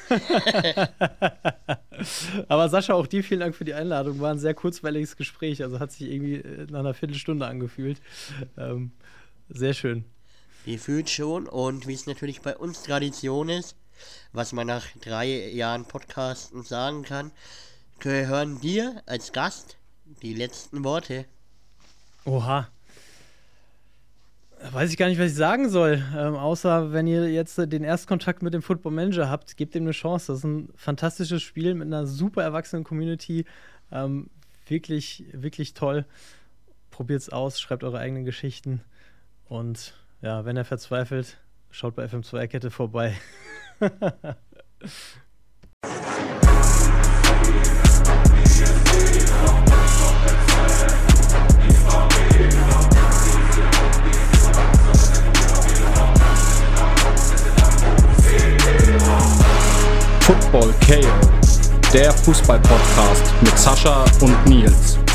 Aber Sascha, auch dir vielen Dank für die Einladung. War ein sehr kurzweiliges Gespräch, also hat sich irgendwie nach einer Viertelstunde angefühlt. Ähm, sehr schön.
Gefühlt schon, und wie es natürlich bei uns Tradition ist, was man nach drei Jahren Podcasten sagen kann, gehören dir als Gast die letzten Worte.
Oha. Weiß ich gar nicht, was ich sagen soll, ähm, außer wenn ihr jetzt äh, den Erstkontakt mit dem Football Manager habt, gebt ihm eine Chance. Das ist ein fantastisches Spiel mit einer super erwachsenen Community. Ähm, wirklich, wirklich toll. Probiert's aus, schreibt eure eigenen Geschichten. Und ja, wenn ihr verzweifelt, schaut bei F M zwei Kette vorbei.
Football K O, der Fußball-Podcast mit Sascha und Nils.